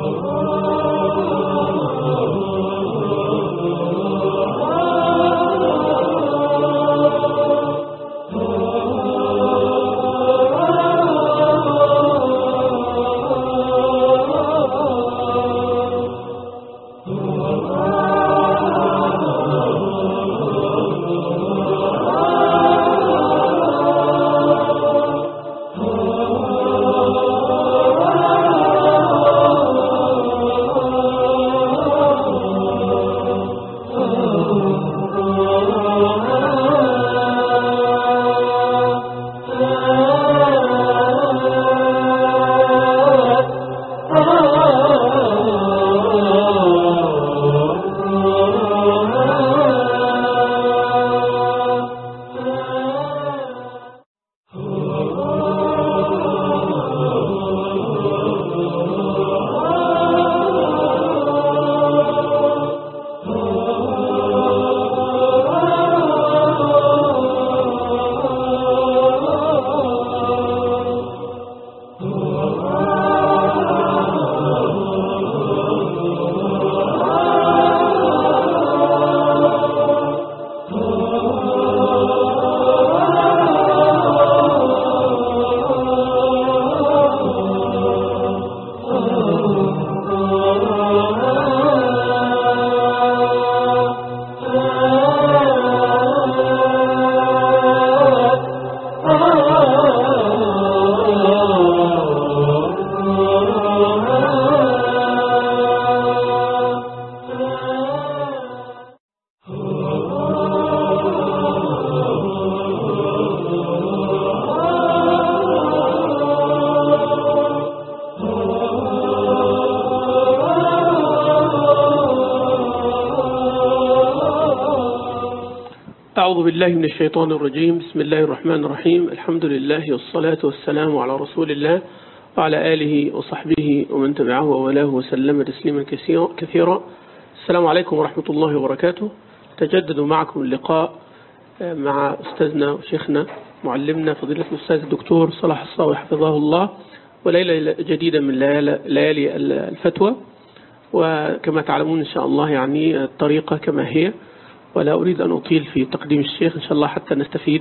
أعوذ بالله من الشيطان الرجيم. بسم الله الرحمن الرحيم. الحمد لله والصلاة والسلام على رسول الله وعلى آله وصحبه ومن تبعه وولاه وسلم تسليما كثيرا. السلام عليكم ورحمة الله وبركاته. تجدد معكم اللقاء مع أستاذنا وشيخنا معلمنا فضيلة الأستاذ الدكتور صلاح الصاوي حفظه الله، وليلة جديدة من ليالي الفتوى. وكما تعلمون إن شاء الله يعني الطريقة كما هي، ولا أريد أن أطيل في تقديم الشيخ إن شاء الله حتى نستفيد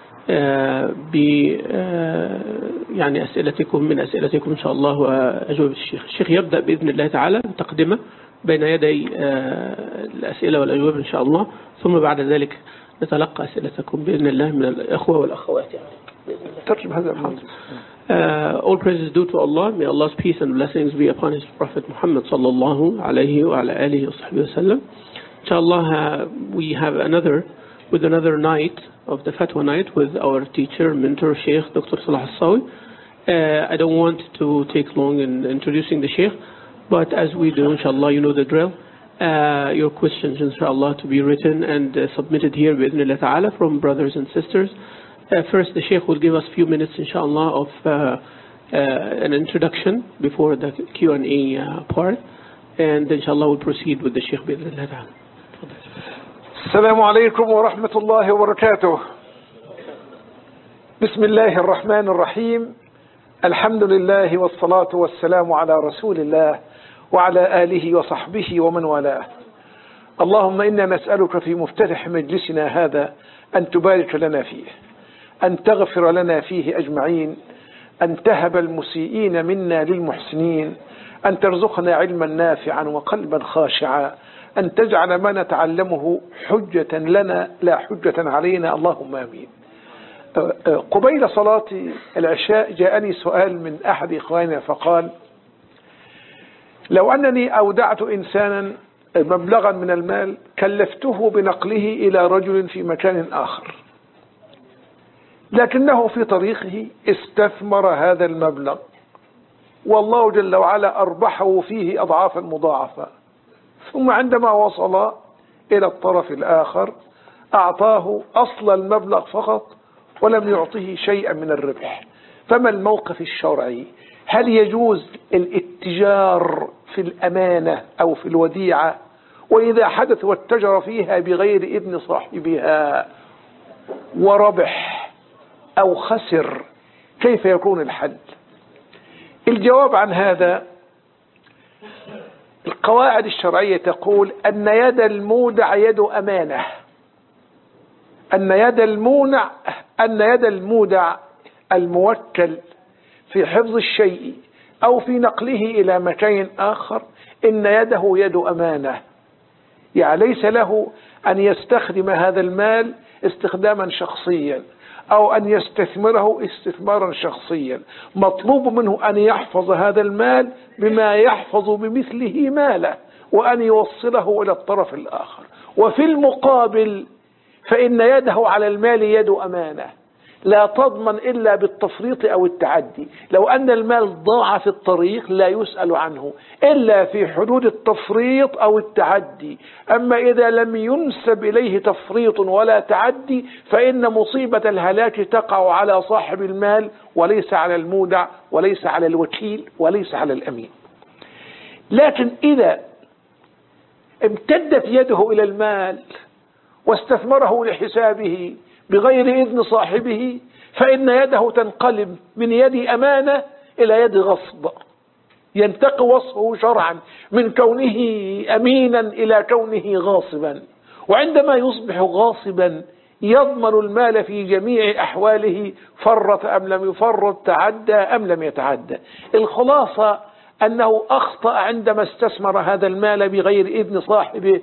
يعني أسئلتكم من أسئلتكم إن شاء الله وأجوبة الشيخ. الشيخ يبدأ بإذن الله تعالى بتقدمة بين يدي الأسئلة والأجوبة إن شاء الله، ثم بعد ذلك نتلقى أسئلتكم بإذن الله من الأخوة والأخوات. ترجم هذا الحمد. All praises due to Allah. May Allah's peace and blessings be upon His Prophet Muhammad sallallahu alayhi wa ala alihi wa sahbihi wa sallam. Inshallah, we have another night of the Fatwa night with our teacher, mentor, Sheikh Dr. Salah Al-Sawi. I don't want to take long in introducing the Sheikh, but as we do, inshallah, you know the drill. Your questions, inshallah, to be written and submitted here bi'idhnillah ta'ala from brothers and sisters. First, the Sheikh will give us a few minutes, inshallah, of an introduction before the Q&A part, and inshallah we'll proceed with the Sheikh bi'idhnillah ta'ala. السلام عليكم ورحمة الله وبركاته. بسم الله الرحمن الرحيم. الحمد لله والصلاة والسلام على رسول الله وعلى آله وصحبه ومن والاه. اللهم إنا نسألك في مفتتح مجلسنا هذا أن تبارك لنا فيه، أن تغفر لنا فيه أجمعين، أن تهب المسيئين منا للمحسنين، أن ترزقنا علما نافعا وقلبا خاشعا، أن تجعل ما نتعلمه حجة لنا لا حجة علينا، اللهم آمين. قبيل صلاة العشاء جاءني سؤال من أحد إخواننا فقال: لو أنني أودعت إنسانا مبلغا من المال كلفته بنقله إلى رجل في مكان آخر، لكنه في طريقه استثمر هذا المبلغ والله جل وعلا أربحه فيه أضعافا مضاعفة، ثم عندما وصل إلى الطرف الآخر أعطاه أصل المبلغ فقط ولم يعطه شيئا من الربح، فما الموقف الشرعي؟ هل يجوز الاتجار في الأمانة أو في الوديعة؟ وإذا حدث واتجر فيها بغير إذن صاحبها وربح أو خسر كيف يكون الحل؟ الجواب عن هذا القواعد الشرعية تقول أن يد المودع يد أمانة، أن يد المودع الموكل في حفظ الشيء أو في نقله إلى مكان آخر، إن يده يد أمانة، يعني ليس له أن يستخدم هذا المال استخداما شخصيا أو أن يستثمره استثمارا شخصيا، مطلوب منه أن يحفظ هذا المال بما يحفظ بمثله ماله وأن يوصله إلى الطرف الآخر. وفي المقابل فإن يده على المال يد أمانة لا تضمن إلا بالتفريط أو التعدي. لو أن المال ضاع في الطريق لا يسأل عنه إلا في حدود التفريط أو التعدي، أما إذا لم ينسب إليه تفريط ولا تعدي فإن مصيبة الهلاك تقع على صاحب المال وليس على المودع وليس على الوكيل وليس على الأمين. لكن إذا امتدت يده إلى المال واستثمره لحسابه بغير إذن صاحبه فإن يده تنقلب من يد أمانة إلى يد غصب، ينتقي وصفه شرعا من كونه أمينا إلى كونه غاصبا. وعندما يصبح غاصبا يضمن المال في جميع أحواله، فرط أم لم يفرط، تعدى أم لم يتعدى. الخلاصة أنه أخطأ عندما استثمر هذا المال بغير إذن صاحبه،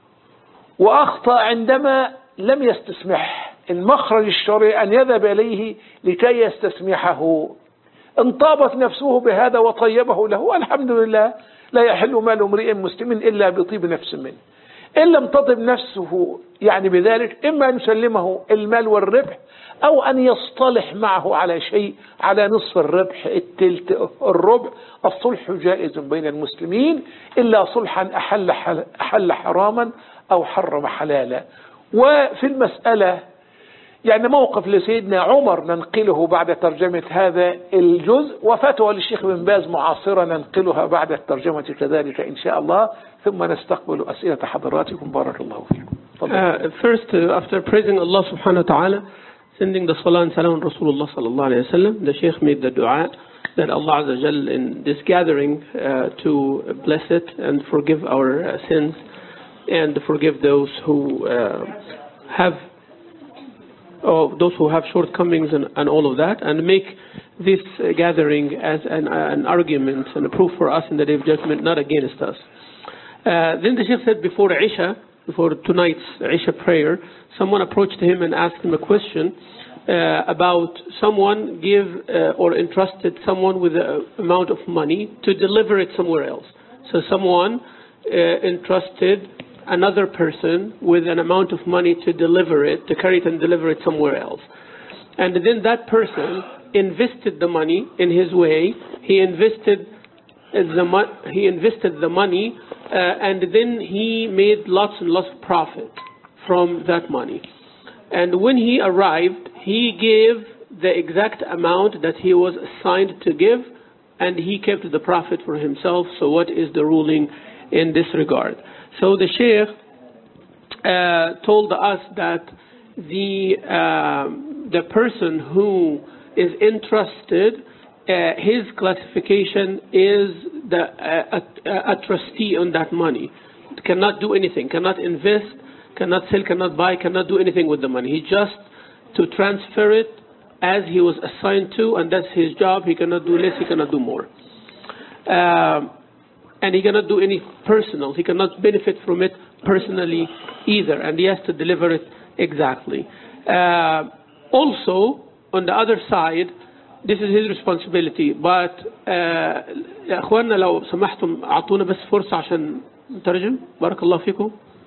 وأخطأ عندما لم يستسمح. المخرج الشرعي أن يذهب إليه لكي يستسمحه. إن طابت نفسه بهذا وطيبه له الحمد لله، لا يحل مال امرئ مسلم إلا بطيب نفس منه. إن لم تطب نفسه يعني بذلك، إما أن يسلمه المال والربح أو أن يصطلح معه على شيء، على نصف الربح، التلت، الربع. الصلح جائز بين المسلمين إلا صلحا أحل حراما أو حرم حلالا. وفي المسألة يعني موقف لسيدنا عمر ننقله بعد ترجمة هذا الجزء، وفتوى للشيخ بن باز معاصرة ننقلها بعد الترجمة كذلك إن شاء الله، ثم نستقبل أسئلة حضراتكم. بارك الله فيكم. First, after praising Allah subhanahu wa ta'ala, sending the salah and salam on Rasulullah sallallahu alayhi wa sallam, the Sheikh made the dua that Allah Azza Jal in this gathering to bless it and forgive our sins and forgive those who have shortcomings and all of that, and make this gathering as an argument and a proof for us in the Day of Judgment, not against us. Then the Sheikh said before Isha, before tonight's Isha prayer, someone approached him and asked him a question about someone or entrusted someone with an amount of money to deliver it somewhere else. So someone entrusted another person with an amount of money to deliver it, to carry it and deliver it somewhere else. And then that person invested the money in his way. He invested the money and then he made lots and lots of profit from that money. And when he arrived, he gave the exact amount that he was assigned to give, and he kept the profit for himself. So what is the ruling in this regard? So the Sheikh told us that the person who is entrusted, his classification is a trustee on that money. Cannot do anything, cannot invest, cannot sell, cannot buy, cannot do anything with the money. He just to transfer it as he was assigned to, and that's his job. He cannot do less, he cannot do more. And he cannot do any personal. He cannot benefit from it personally either, and he has to deliver it exactly. Also, on the other side, this is his responsibility. But يا أخواننا لو سمحتم أعطونا بس فرصة عشان نترجم. بارك الله فيكم.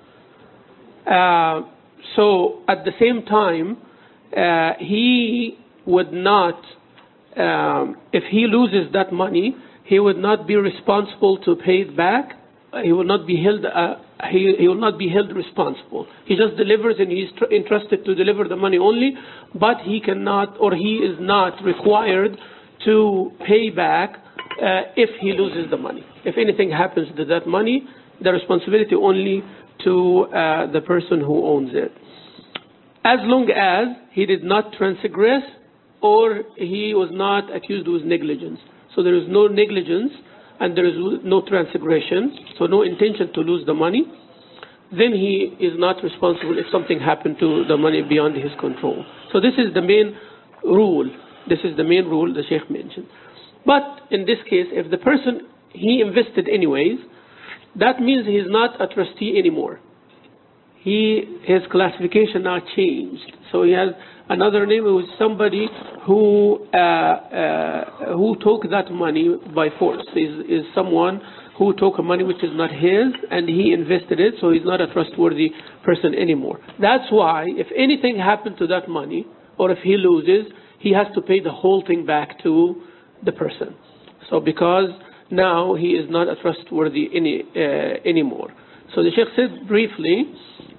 So at the same time, he would not, if he loses that money, he would not be responsible to pay it back. He will not be held. He will not be held responsible. He just delivers, and he is entrusted to deliver the money only. But he cannot, or he is not required to pay back if he loses the money. If anything happens to that money, the responsibility only to the person who owns it. As long as he did not transgress or he was not accused with negligence. So there is no negligence and there is no transgression, so no intention to lose the money, then he is not responsible if something happened to the money beyond his control. So this is the main rule. This is the main rule the Sheikh mentioned. But in this case, if the person, he invested anyways, that means he is not a trustee anymore. His classification now changed. So he has another name, who is somebody who took that money by force. Is someone who took money which is not his and he invested it, so he's not a trustworthy person anymore. That's why if anything happened to that money, or if he loses, he has to pay the whole thing back to the person. So because now he is not a trustworthy anymore. So the Sheikh said briefly,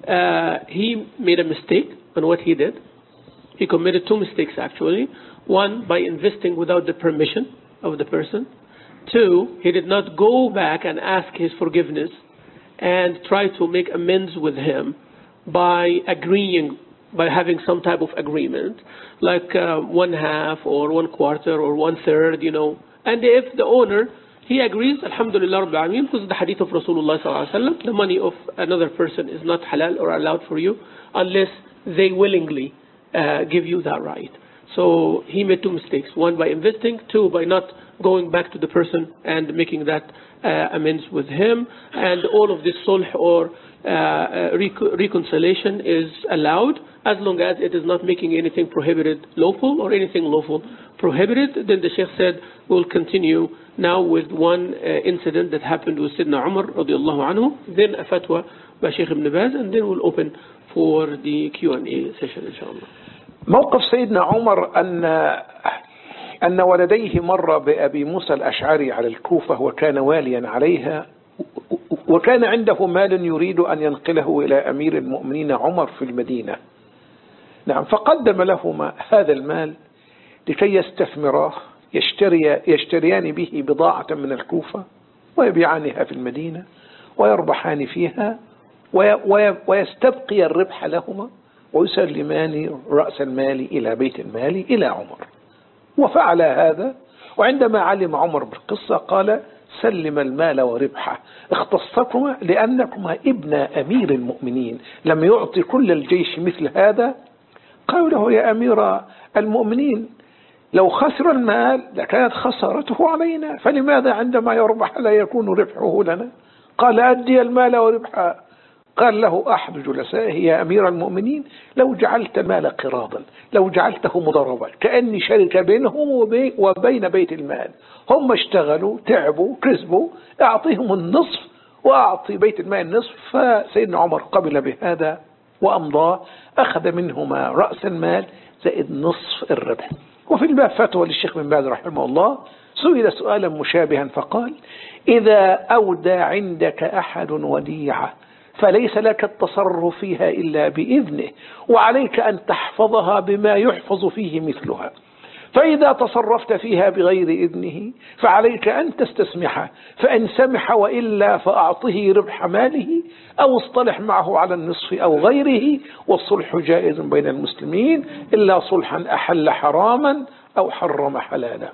he made a mistake on what he did. He committed two mistakes actually. One, by investing without the permission of the person. Two, he did not go back and ask his forgiveness and try to make amends with him by agreeing, by having some type of agreement, like 1/2 or 1/4 or 1/3, And if the owner, he agrees, Alhamdulillah Rabbil Alameen, because the hadith of Rasulullah sallallahu alaihi wasallam, the money of another person is not halal or allowed for you unless they willingly give you that right. So he made two mistakes. One, by investing. Two, by not going back to the person and making that amends with him. And all of this sulh or reconciliation is allowed as long as it is not making anything prohibited lawful or anything lawful prohibited. Then the Sheikh said, we'll continue now with one incident that happened with Sayyidina Umar radiallahu anhu, then a fatwa by Sheikh Ibn Baz, and then we'll open for the Q&A session inshallah. موقف سيدنا عمر أن ولديه مر بأبي موسى الأشعري على الكوفة وكان واليا عليها، وكان عنده مال يريد أن ينقله إلى أمير المؤمنين عمر في المدينة. نعم، فقدم لهما هذا المال لكي يستثمراه، يشتريان به بضاعة من الكوفة ويبيعانها في المدينة ويربحان فيها ويستبقي الربح لهما ويسلمان رأس المال إلى بيت المال إلى عمر. وفعل هذا، وعندما علم عمر بالقصة قال: سلم المال وربحه، اختصكما لأنكما ابن أمير المؤمنين، لم يعطي كل الجيش مثل هذا. قالوا له: يا أمير المؤمنين، لو خسر المال لكانت خسارته علينا، فلماذا عندما يربح لا يكون ربحه لنا؟ قال: أدي المال وربحه. قال له أحد جلسائه: يا أمير المؤمنين، لو جعلت المال قراضا، لو جعلته مضاربا، كأني شركة بينهم وبين بيت المال، هم اشتغلوا تعبوا كسبوا، أعطيهم النصف وأعطي بيت المال النصف. فسيدنا عمر قبل بهذا وأمضاه، أخذ منهما رأس المال زائد نصف الربح. وفي الباب فتوى للشيخ بن باز رحمه الله، سئل سؤالا مشابها فقال: إذا أودى عندك أحد وديعة فليس لك التصرف فيها إلا بإذنه، وعليك أن تحفظها بما يحفظ فيه مثلها، فإذا تصرفت فيها بغير إذنه فعليك أن تستسمحه، فإن سمح وإلا فأعطه ربح ماله أو اصطلح معه على النصف أو غيره، والصلح جائز بين المسلمين إلا صلحا أحل حراما أو حرم حلالا.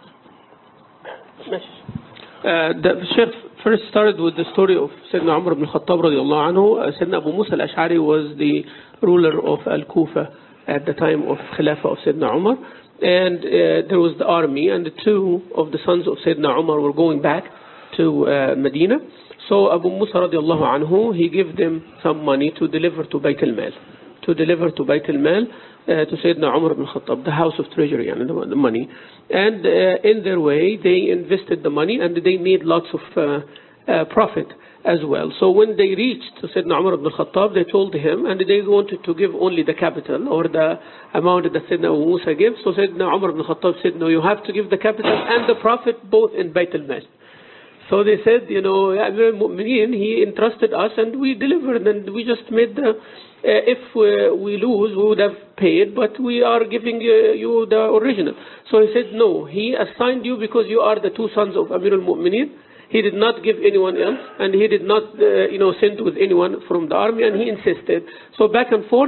The Sheikh first started with the story of Sayyidina Umar ibn Khattab radiallahu anhu. Sayyidina Abu Musa al-Ash'ari was the ruler of Al-Kufa at the time of Khilafah of Sayyidina Umar. And there was the army, and the two of the sons of Sayyidina Umar were going back to Medina. So Abu Musa radiallahu anhu, he gave them some money to deliver to Bayt al-Mal, to Sayyidina Umar ibn Khattab, the house of treasury, and the money. And in their way, they invested the money and they made lots of profit as well. So when they reached to Sayyidina Umar ibn Khattab, they told him, and they wanted to give only the capital or the amount that Sayyidina Abu Musa gave. So Sayyidina Umar ibn Khattab said, no, you have to give the capital and the profit both in Bayt al-Mal. So they said, Amir al-Mu'mineen, he entrusted us and we delivered, and we just made the, if we lose, we would have paid, but we are giving you the original. So he said, no, he assigned you because you are the two sons of Amir al-Mu'mineen. He did not give anyone else, and he did not, send with anyone from the army, and he insisted. So back and forth,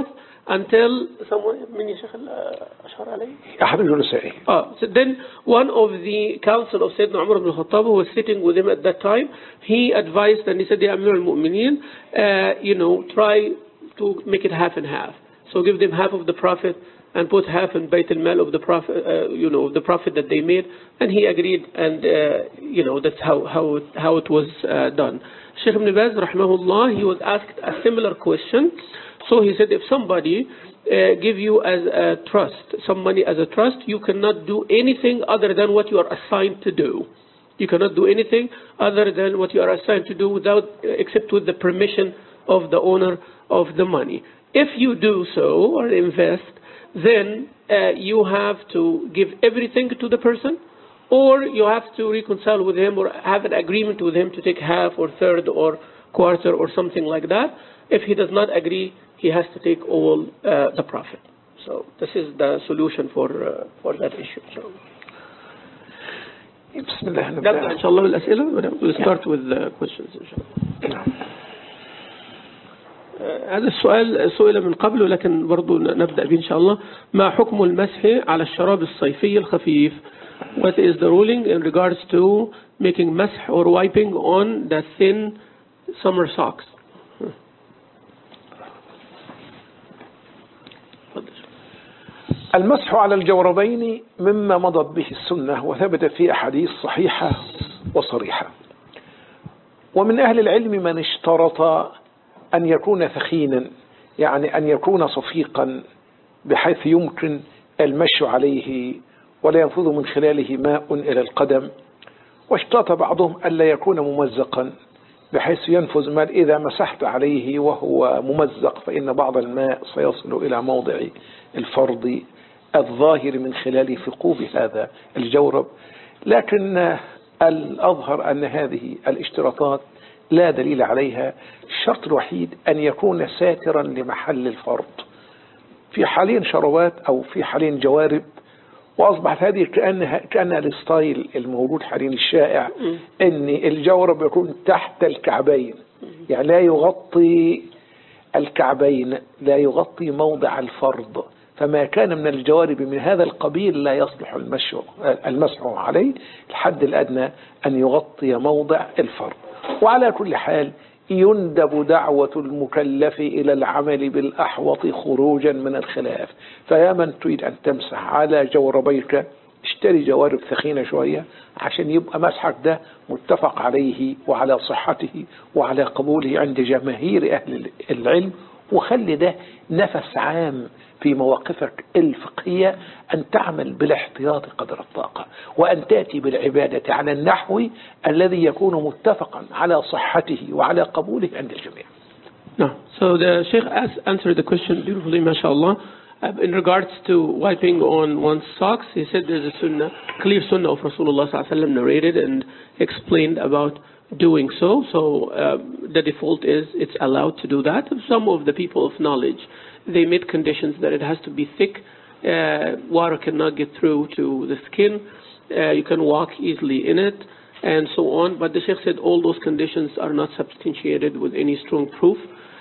until someone من يا شيخ أشار عليه أحد جلسائه. So then one of the council of Sayyidina Umar ibn Khattab who was sitting with him at that time, he advised and he said, Ya Amir al-Mu'mineen, try to make it half and half. So give them half of the profit and put half in Bayt al-Mal of the profit, the profit that they made. And he agreed, and that's how it was done. Shaykh Ibn Baz, rahimahullah, he was asked a similar question. So he said, if somebody give you as a trust, some money as a trust, you cannot do anything other than what you are assigned to do. You cannot do anything other than what you are assigned to do except with the permission of the owner of the money. If you do so or invest, then you have to give everything to the person, or you have to reconcile with him or have an agreement with him to take half or third or quarter or something like that. If he does not agree, he has to take all the profit. So this is the solution for that issue. So, بسم الله نبدأ إن شاء الله بالأسئلة. We'll start with the questions إن شاء الله. هذا السؤال سئل من قبل ولكن برضو نبدأ به إن شاء الله. ما حكم المسح على الشراب الصيفي الخفيف? What is the ruling in regards to making مسح or wiping on the thin summer socks? المسح على الجوربين مما مضت به السنة وثبت في أحاديث صحيحة وصريحة. ومن أهل العلم من اشترط أن يكون ثخينا، يعني أن يكون صفيقا بحيث يمكن المشي عليه ولا ينفذ من خلاله ماء إلى القدم. واشترط بعضهم ألا يكون ممزقا بحيث ينفذ ماء إذا مسحت عليه وهو ممزق فإن بعض الماء سيصل إلى موضع الفرض الظاهر من خلال ثقوب هذا الجورب. لكن الأظهر أن هذه الاشتراطات لا دليل عليها. الشرط الوحيد أن يكون ساترا لمحل الفرض. في حالين شربات أو في حالين جوارب، وأصبحت هذه كأنها الستايل الموجود حاليا الشائع، أن الجورب يكون تحت الكعبين، يعني لا يغطي الكعبين، لا يغطي موضع الفرض. فما كان من الجوارب من هذا القبيل لا يصلح المسح عليه. الحد الأدنى أن يغطي موضع الفرض. وعلى كل حال يندب دعوة المكلف إلى العمل بالأحوط خروجا من الخلاف. فيا من تريد أن تمسح على جوربيك اشتري جوارب ثخينة شوية عشان يبقى مسحك ده متفق عليه وعلى صحته وعلى قبوله عند جماهير أهل العلم. وخلي ده نفس عام في مواقفك الفقهية أن تعمل بالاحتياط قدر الطاقة، وأن تأتي بالعبادة على النحو الذي يكون متفقا على صحته وعلى قبوله عند الجميع. No. So the Sheikh answered the question beautifully, mashallah. In regards to wiping on one's socks, he said there's a sunnah, clear sunnah of Rasulullah sallallahu alaihi wasallam narrated and explained about doing so. So the default is it's allowed to do that. Some of the people of knowledge, they made conditions that it has to be thick, water cannot get through to the skin, you can walk easily in it, and so on. But the Sheikh said all those conditions are not substantiated with any strong proof.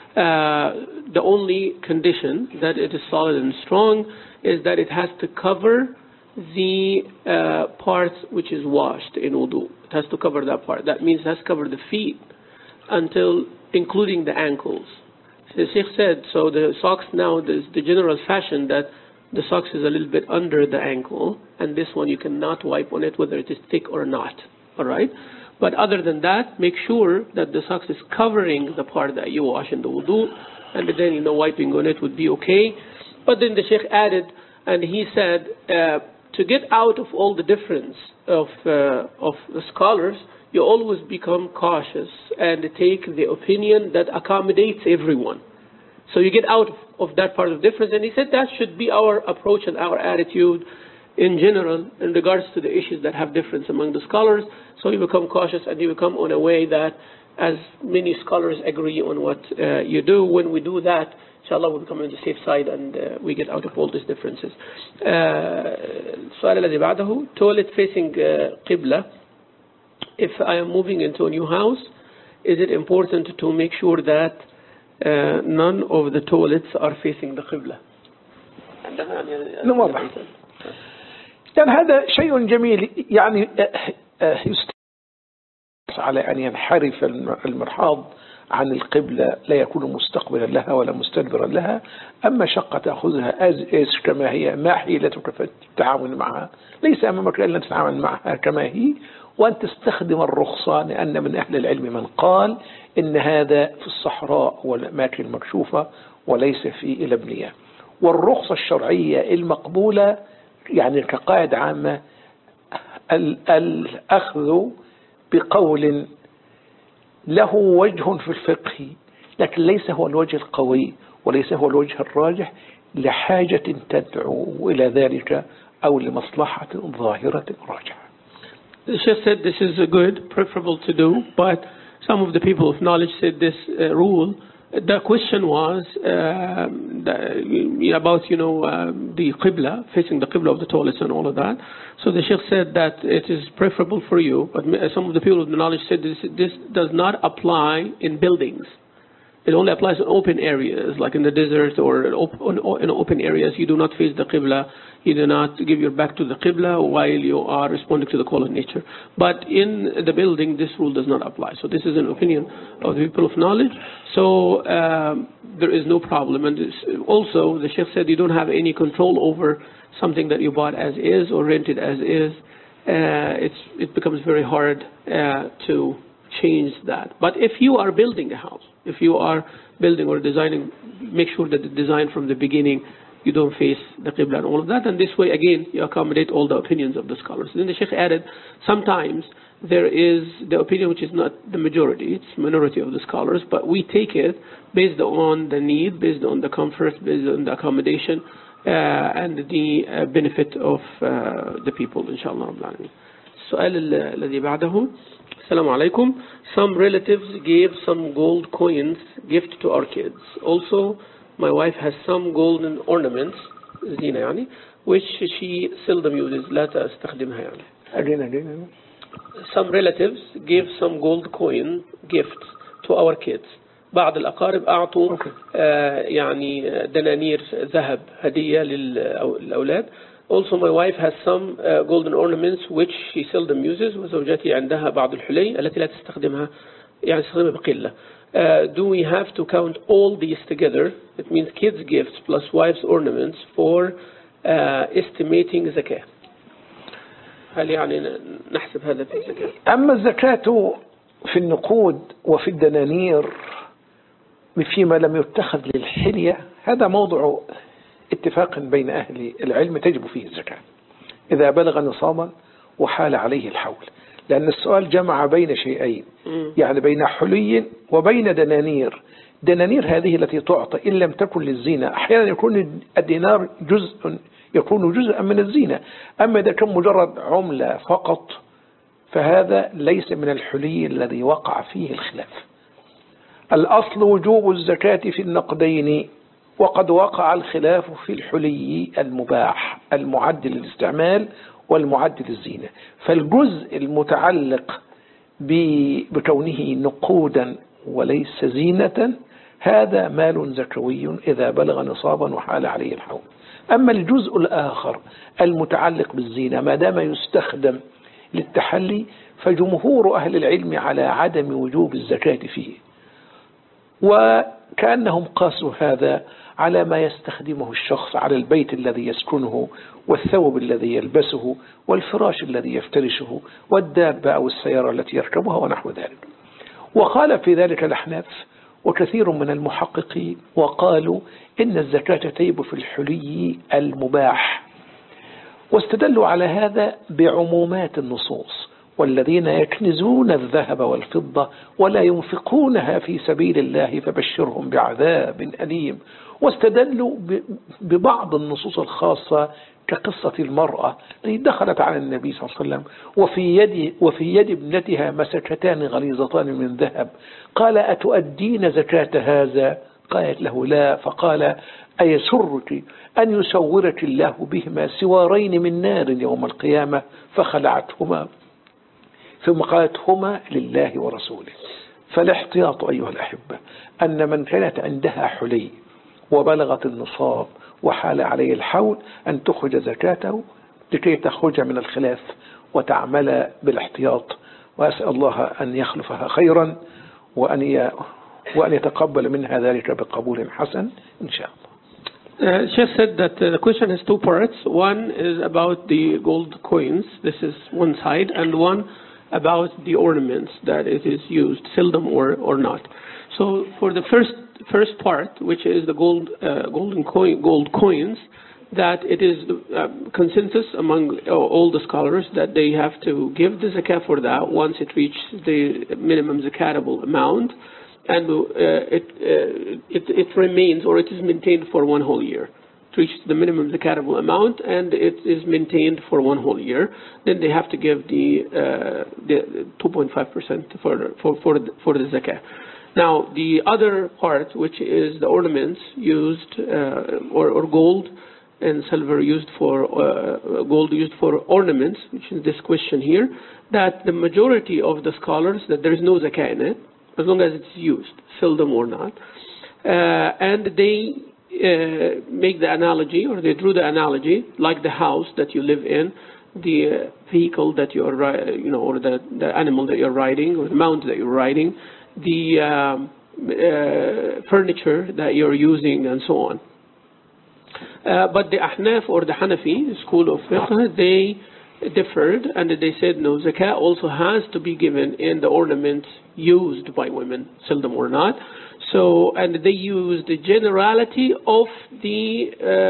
The only condition that it is solid and strong is that it has to cover the part which is washed in wudu. It has to cover that part. That means it has to cover the feet until including the ankles. So the Sheikh said, so the socks now, there's the general fashion that the socks is a little bit under the ankle, and this one you cannot wipe on it whether it is thick or not. Alright? But other than that, make sure that the socks is covering the part that you wash in the wudu, and then wiping on it would be okay. But then the Sheikh added, and he said, to get out of all the difference of the scholars, you always become cautious and take the opinion that accommodates everyone. So you get out of that part of difference. And he said that should be our approach and our attitude in general in regards to the issues that have difference among the scholars. So you become cautious and you become on a way that as many scholars agree on what you do. When we do that, inshallah, we become on the safe side and we get out of all these differences. السؤال الذي بعده, toilet facing qibla. If I am moving into a new house, is it important to make sure that none of the toilets are facing the Qibla. واضح. يعني هذا شيء جميل، يعني يستحق على أن ينحرف المرحاض عن القبلة، لا يكون مستقبلا لها ولا مستدبرا لها. أما شقة تأخذها as كما هي، ما حيلتك في التعامل معها؟ ليس أمامك إلا أن تتعامل معها كما هي، وأن تستخدم الرخصة، لأن من أهل العلم من قال إن هذا في الصحراء والأماكن المكشوفة وليس في الأبنية. والرخصة الشرعية المقبولة يعني كقاعدة عامة الأخذ بقول له وجه في الفقه، لكن ليس هو الوجه القوي وليس هو الوجه الراجح لحاجة تدعو إلى ذلك أو لمصلحة ظاهرة راجحة. The Sheikh said this is good, preferable to do, but some of the people of knowledge said this rule. The question was about, the Qibla, facing the Qibla of the toilets and all of that. So the Sheikh said that it is preferable for you, but some of the people of the knowledge said this does not apply in buildings. It only applies in open areas, like in the desert or in open areas. You do not face the Qibla. You do not give your back to the Qibla while you are responding to the call of nature. But in the building, this rule does not apply. So this is an opinion of the people of knowledge. So there is no problem. And also, the Sheikh said you don't have any control over something that you bought as is or rented as is. It becomes very hard to change that. But if you are building a house, if you are building or designing, make sure that the design from the beginning, you don't face the Qibla and all of that. And this way, again, you accommodate all the opinions of the scholars. Then the Sheikh added, sometimes there is the opinion which is not the majority, it's minority of the scholars, but we take it based on the need, based on the comfort, based on the accommodation, and the benefit of the people, inshallah. السؤال الذي بعده. Assalamu alaikum. Some relatives gave some gold coins gift to our kids. Also, my wife has some golden ornaments, زينة يعني, which she seldom uses. لا تستخدمها يعني. Again. Some relatives gave some gold coin gifts to our kids. بعض الأقارب أعطوا يعني دنانير ذهب هدية للأولاد. Also my wife has some golden ornaments which she seldom uses. وزوجتي عندها بعض الحلي التي لا تستخدمها يعني تستخدمها بقلة. Do we have to count all these together? It means kids gifts plus wife's ornaments for estimating زكاة. هل يعني نحسب هذا في الزكاة؟ أما الزكاة في النقود وفي الدنانير فيما لم يتخذ للحلية، هذا موضوع اتفاق بين أهل العلم تجب فيه الزكاة إذا بلغ نصابا وحال عليه الحول، لأن السؤال جمع بين شيئين، يعني بين حلي وبين دنانير. دنانير هذه التي تعطى إن لم تكن للزينة، أحيانا يكون الدينار يكون جزءا من الزينة، أما إذا كان مجرد عملة فقط فهذا ليس من الحلي الذي وقع فيه الخلاف. الأصل وجوب الزكاة في النقدين، وقد وقع الخلاف في الحلي المباح المعد للاستعمال والمعد للزينة. فالجزء المتعلق بكونه نقودا وليس زينة هذا مال زكوي إذا بلغ نصابا وحال عليه الحول. أما الجزء الآخر المتعلق بالزينة ما دام يستخدم للتحلي فجمهور أهل العلم على عدم وجوب الزكاة فيه، وكأنهم قاسوا هذا على ما يستخدمه الشخص على البيت الذي يسكنه والثوب الذي يلبسه والفراش الذي يفترشه والدابة أو السيارة التي يركبها ونحو ذلك. وقال في ذلك الأحناف وكثير من المحققين وقالوا إن الزكاة تجب في الحلي المباح، واستدلوا على هذا بعمومات النصوص: والذين يكنزون الذهب والفضة ولا ينفقونها في سبيل الله فبشرهم بعذاب أليم. واستدلوا ببعض النصوص الخاصة كقصة المرأة التي دخلت على النبي صلى الله عليه وسلم وفي يد ابنتها مسكتان غليظتان من ذهب، قال: أتؤدين زكاة هذا؟ قالت له: لا. فقال: أيسرك أن يسورك الله بهما سوارين من نار يوم القيامة؟ فخلعتهما ثم قالت: هما لله ورسوله. فالاحتياط أيها الأحبة أن من كانت عندها حلي وبلغت النصاب وحال عليه الحول أن تخرج زكاته لكي تخرج من الخلاف وتعمل بالاحتياط. وأسأل الله أن يخلفها خيرا وأن يتقبل منها ذلك بقبول حسن إن شاء الله. Sheikh said that the question has two parts. One is about the gold coins. This is one side, and one about the ornaments that it is used, seldom or not. So for the first part, which is the gold coins, that it is consensus among all the scholars that they have to give the zakah for that once it reaches the minimum zakatable amount. And it remains, or it is maintained for one whole year. It reaches the minimum zakatable amount, and it is maintained for one whole year. Then they have to give the 2.5% for the zakah. Now, the other part, which is the ornaments used, or gold and silver used for gold used for ornaments, which is this question here, that the majority of the scholars that there is no zakah in it, as long as it's used, seldom or not. And they make the analogy, or they drew the analogy, like the house that you live in, the vehicle that you are, or the animal that you're riding, or the mount that you're riding, the furniture that you're using, and so on. But the Ahnaf, or the Hanafi school of fiqh, they differed, and they said no, zakah also has to be given in the ornaments used by women, seldom or not. So, and they used the generality of the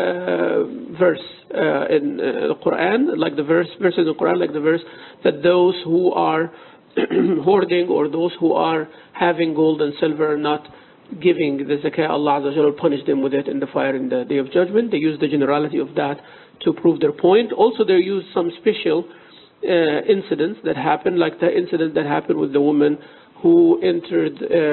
verse in the Quran, like the verse in the Quran, like the verse that those who are hoarding, or those who are having gold and silver are not giving the zakah, Allah Azza wa Jalla will punish them with it in the fire in the Day of Judgment. They use the generality of that to prove their point. Also, they use some special incidents that happened, like the incident that happened with the woman who entered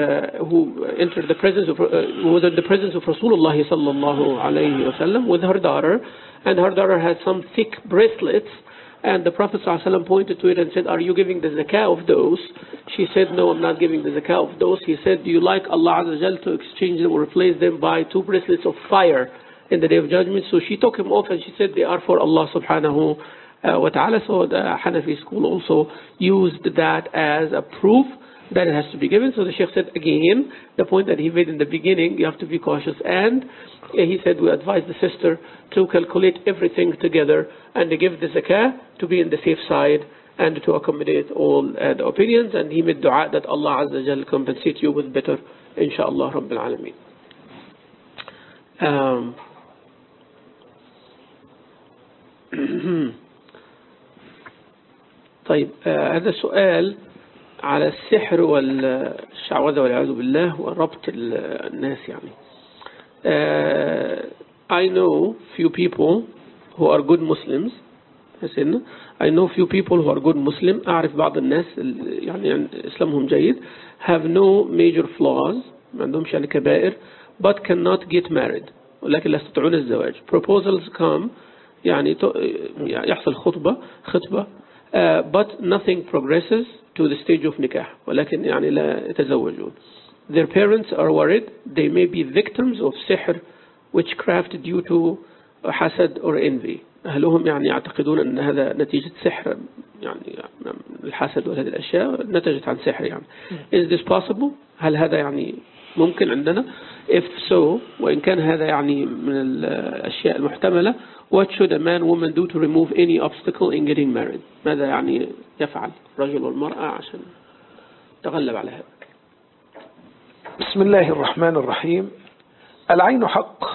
the presence of who was in the presence of Rasulullah sallallahu alayhi wasallam with her daughter, and her daughter had some thick bracelets. And the Prophet ﷺ pointed to it and said, "Are you giving the zakah of those?" She said, "No, I'm not giving the zakah of those." He said, "Do you like Allah Azza wa Jal to exchange them or replace them by 2 bracelets of fire in the Day of Judgment?" So she took him off and she said, "They are for Allah subhanahu wa ta'ala." So the Hanafi school also used that as a proof that it has to be given. So the Sheikh said again, the point that he made in the beginning, you have to be cautious. And he said, we advise the sister to calculate everything together and to give the zakah to be in the safe side and to accommodate all the opinions. And he made dua that Allah Azza wa Jal compensate you with better, inshaAllah Rabbil Alameen. طيب هذا سؤال على السحر والشعوذة والعياذ بالله وربط الناس يعني. I know few people who are good Muslims. I know few people who are good Muslim. أعرف بعض الناس يعني إسلامهم جيد, have no major flaws, ما عندهمش يعني كبائر, but cannot get married, ولكن لا يستطيعون الزواج. Proposals come يعني يحصل خطبة but nothing progresses to the stage of nikah, ولكن يعني لا يتزوجون. Their parents are worried they may be victims of sihr, witchcraft due to حسد or envy. أهلهم يعني يعتقدون أن هذا نتيجة سحر, يعني الحسد وهذه الأشياء نتجت عن سحر يعني. Is this possible? هل هذا يعني ممكن عندنا؟ If so, وإن كان هذا يعني من الأشياء المحتملة, what should a man woman do to remove any obstacle in getting married? ماذا يعني يفعل الرجل والمرأة عشان تغلب على هذا؟ بسم الله الرحمن الرحيم. العين حق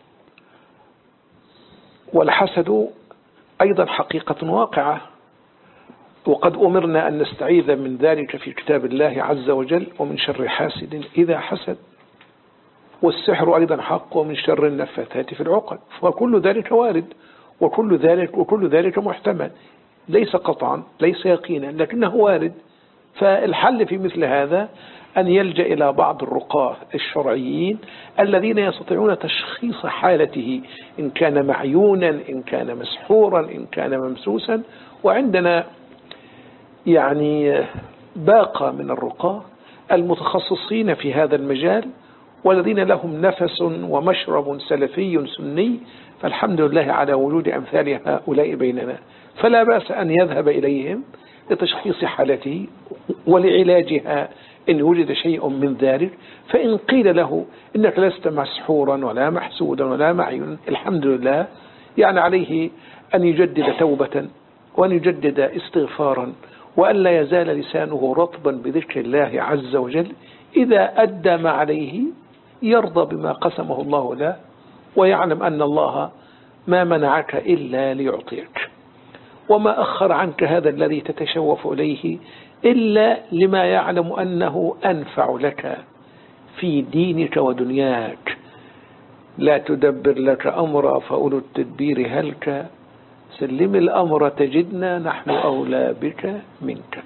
والحسد أيضا حقيقة واقعة, وقد أمرنا أن نستعيذ من ذلك في كتاب الله عز وجل, ومن شر حاسد إذا حسد, والسحر أيضا حق, ومن شر النفاثات في العقد. فكل ذلك وارد, وكل ذلك محتمل, ليس قطعا ليس يقينا, لكنه وارد. فالحل في مثل هذا أن يلجأ إلى بعض الرقاة الشرعيين الذين يستطيعون تشخيص حالته, إن كان معيونا, إن كان مسحورا, إن كان ممسوسا. وعندنا يعني باقة من الرقاة المتخصصين في هذا المجال والذين لهم نفس ومشرب سلفي سني، فالحمد لله على وجود أمثال هؤلاء بيننا، فلا بأس أن يذهب إليهم لتشخيص حالته ولعلاجها إن وجد شيء من ذلك. فإن قيل له إنك لست مسحورا ولا محسودا ولا معين، الحمد لله، يعني عليه أن يجدد توبة وأن يجدد استغفارا، وأن لا يزال لسانه رطبا بذكر الله عز وجل. إذا أدى ما عليه يرضى بما قسمه الله له، ويعلم أن الله ما منعك إلا ليعطيك، وما أخر عنك هذا الذي تتشوف إليه إلا لما يعلم أنه أنفع لك في دينك ودنياك. لا تدبر لك أمرا فأولو التدبير هلك، سلم الأمر تجدنا نحن أولى بك منك.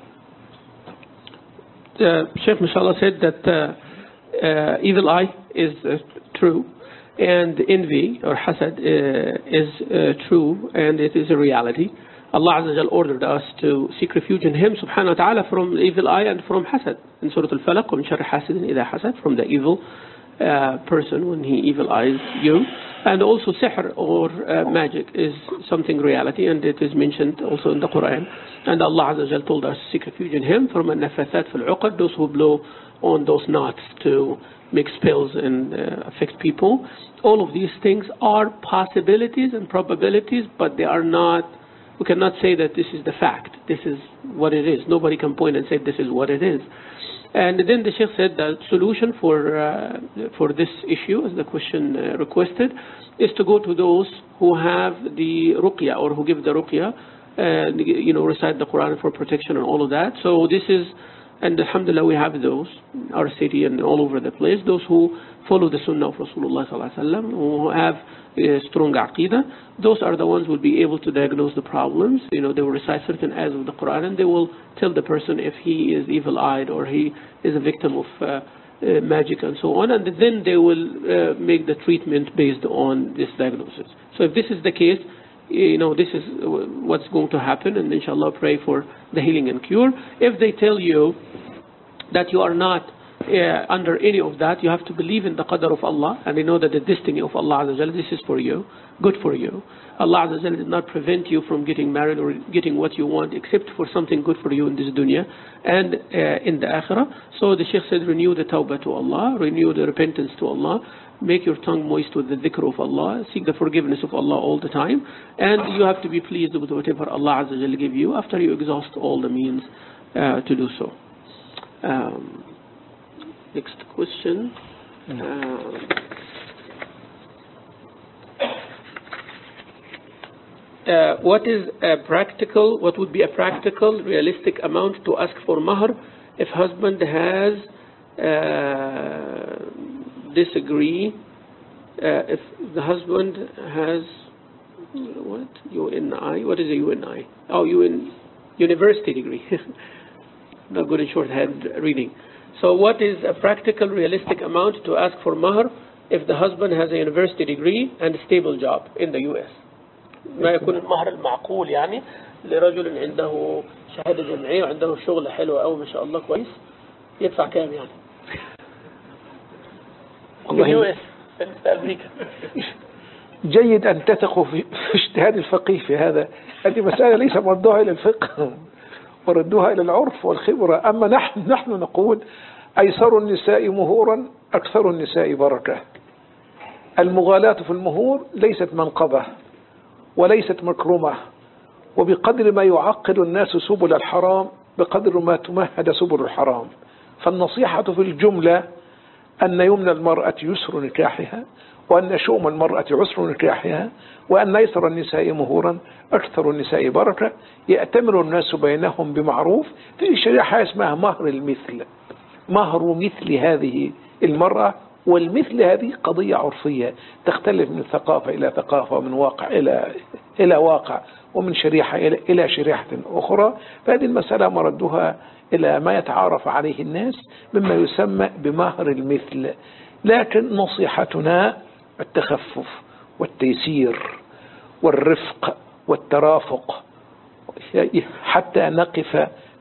Sheikh Mashallah said that evil eye is true, and envy or hasad is true, and it is a reality. Allah Azza wa Jal ordered us to seek refuge in Him subhanahu wa ta'ala from evil eye and from hasad. In Surah Al-Falaq, وَمِن شَرِّ حَاسِدٍ إِذَا حَسَدَ, from the evil person when he evil eyes you. And also sihr or magic is something reality, and it is mentioned also in the Quran. And Allah Azza wa Jal told us to seek refuge in Him from an-nafathat fil-uqad, those who blow on those knots to make spells and affect people. All of these things are possibilities and probabilities, but they are not, we cannot say that this is the fact, this is what it is. Nobody can point and say this is what it is. And then the Sheikh said the solution for this issue, as the question requested, is to go to those who have the ruqya, or who give the ruqya, recite the Quran for protection and all of that. So this is, and alhamdulillah we have those in our city and all over the place, those who follow the sunnah of Rasulullah sallallahu alaihi wasallam, who have a strong aqidah. Those are the ones who will be able to diagnose the problems. They will recite certain ayahs of the Quran, and they will tell the person if he is evil-eyed or he is a victim of magic and so on, and then they will make the treatment based on this diagnosis. So if this is the case, this is what's going to happen, and inshallah pray for the healing and cure. If they tell you that you are not under any of that, you have to believe in the qadr of Allah, and you know that the destiny of Allah Azza wa Jalla, this is for you, good for you. Allah Azza wa Jalla did not prevent you from getting married or getting what you want, except for something good for you in this dunya and in the akhirah. So the Shaykh said, renew the tawbah to Allah, renew the repentance to Allah, make your tongue moist with the dhikr of Allah, seek the forgiveness of Allah all the time, and you have to be pleased with whatever Allah Azza wa Jalla give you after you exhaust all the means to do so. Next question. What would be a practical, realistic amount to ask for mahr if husband has disagree? If the husband has what? UNI? What is a UNI? Oh, university degree. Not good in shorthand reading. So what is a practical, realistic amount to ask for mahr if the husband has a university degree and a stable job in the US? ما يكون المهر المعقول يعني لرجل عنده شهادة جامعية وعنده شغل حلو أو ما شاء الله كويس يدفع كام يعني؟ والله في أمريكا. جيد أن تثقوا في اجتهاد الفقيه في هذا. هذه مسألة ليس مردوها إلى الفقه وردوها إلى العرف والخبرة. أما نحن نقول أيسر النساء مهورا أكثر النساء بركة. المغالاة في المهور ليست منقبة وليست مكرمة، وبقدر ما يعقد الناس سبل الحرام بقدر ما تمهد سبل الحرام. فالنصيحة في الجملة أن يمنى المرأة يسر نكاحها، وأن شؤم المرأة عسر نكاحها، وأن يسر النساء مهورا أكثر النساء بركة. يأتمر الناس بينهم بمعروف. في شريحة اسمها مهر المثل، مهر مثل هذه المرأة. والمثل هذه قضية عرفية تختلف من ثقافة إلى ثقافة، ومن واقع إلى واقع، ومن شريحة إلى شريحة أخرى. فهذه المسألة مردها إلى ما يتعارف عليه الناس مما يسمى بمهر المثل. لكن نصيحتنا التخفف والتيسير والرفق والترافق حتى نقف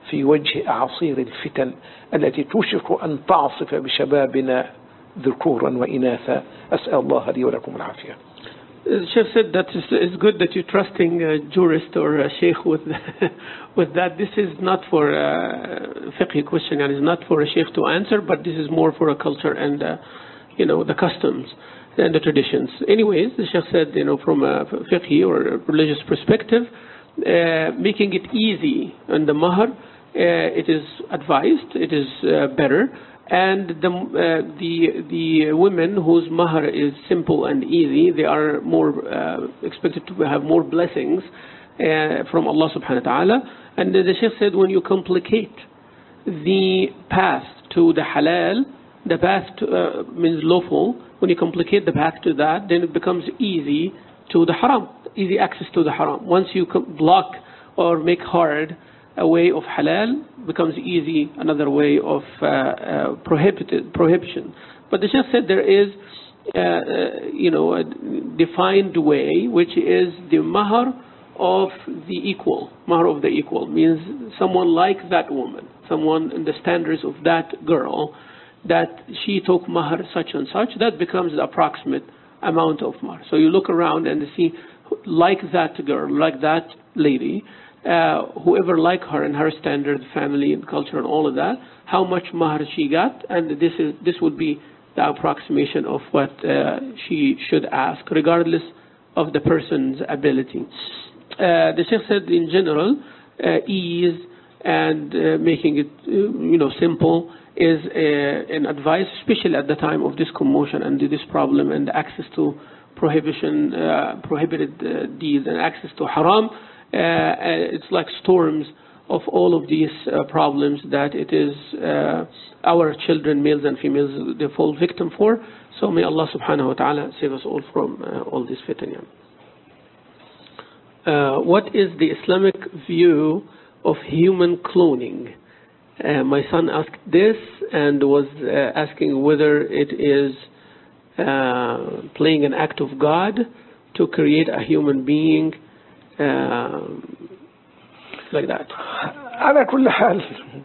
في وجه أعاصير الفتن التي توشك أن تعصف بشبابنا ذكورا وإناثا. أسأل الله لي ولكم العافية. Sheikh said that it's good that you're trusting a jurist or a sheikh with that. This is not for a fiqh question, and it's not for a sheikh to answer, but this is more for a culture and the customs and the traditions. Anyways, the sheikh said, from a fiqh or a religious perspective, making it easy on the mahar, it is advised, it is better. And the women whose mahar is simple and easy, they are more expected to have more blessings from Allah subhanahu wa ta'ala. And the Shaykh said, when you complicate the path to the halal, the path to, means lawful, when you complicate the path to that, then it becomes easy to the haram, easy access to the haram. Once you block or make hard a way of halal, becomes easy another way of prohibition. But the Shaykh said there is a defined way, which is the mahar of the equal. Mahar of the equal means someone like that woman, someone in the standards of that girl, that she took mahar such and such, that becomes the approximate amount of mahar. So you look around and see, like that girl, like that lady, whoever like her and her standard, family and culture and all of that, how much mahar she got, and this would be the approximation of what she should ask, regardless of the person's ability. The Sheikh said, in general, ease and making it simple is an advice, especially at the time of this commotion and this problem and access to prohibited deeds and access to haram. It's like storms of all of these problems that it is our children, males and females, they fall victim for. So may Allah subhanahu wa ta'ala save us all from all this fitna. What is the Islamic view of human cloning? My son asked this and was asking whether it is playing an act of God to create a human being like that. على كل حال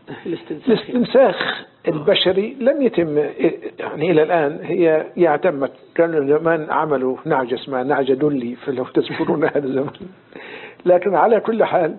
الاستنساخ البشري لم يتم يعني إلى الآن. هي يعتمد، كانوا زمان عملوا نعجة اسمها نعجة دولي، فلو تذكرون هذا الزمان. لكن على كل حال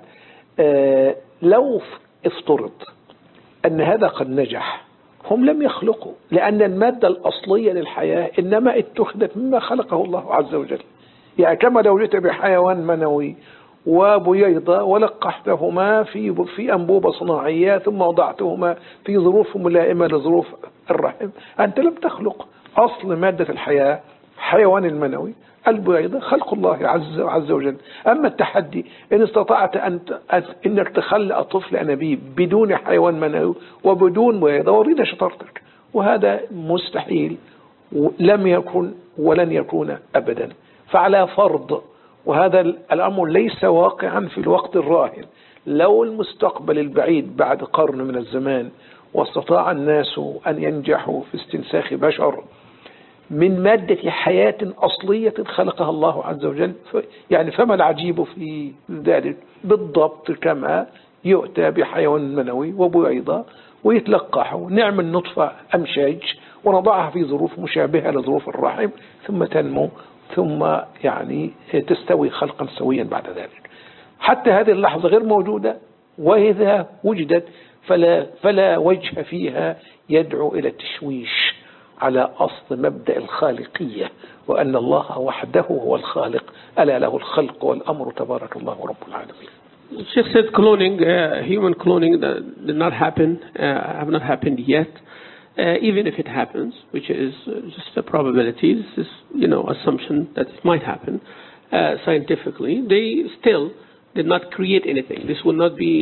لو افترض أن هذا قد نجح، هم لم يخلقوا، لأن المادة الأصلية للحياة إنما اتخذت مما خلقه الله عز وجل. يعني كما لو جئت بحيوان منوي وبيضة ولقحتهما في أنبوبة صناعية ثم وضعتهما في ظروف ملائمة لظروف الرحم، أنت لم تخلق أصل مادة الحياة. حيوان المنوي البيضة خلق الله عز وجل. أما التحدي إن استطعت إنك تخلق طفل أنابيب بدون حيوان منوي وبدون بيضة، ورينا شطارتك، وهذا مستحيل، لم يكن ولن يكون أبدا. فعلى فرض، وهذا الأمر ليس واقعا في الوقت الراهن، لو المستقبل البعيد بعد قرن من الزمان واستطاع الناس أن ينجحوا في استنساخ بشر من مادة حياة أصلية خلقها الله عز وجل، يعني فما العجيب في ذلك؟ بالضبط كما يؤتى بحيوان منوي وبيضة ويتلقح، نعمل نطفة أمشاج ونضعها في ظروف مشابهة لظروف الرحم، ثم تنمو، ثم يعني تستوي خلقا سويا بعد ذلك. حتى هذه اللحظة غير موجودة، وإذا وجدت فلا وجه فيها يدعو إلى التشويش على أصل مبدأ الخالقية، وأن الله وحده هو الخالق، ألا له الخلق والأمر تبارك الله رب العالمين. Sheikh said cloning, human cloning did not happen, have not happened yet. Even if it happens, which is just a probability, this is, assumption that it might happen scientifically, they still did not create anything. This will not be,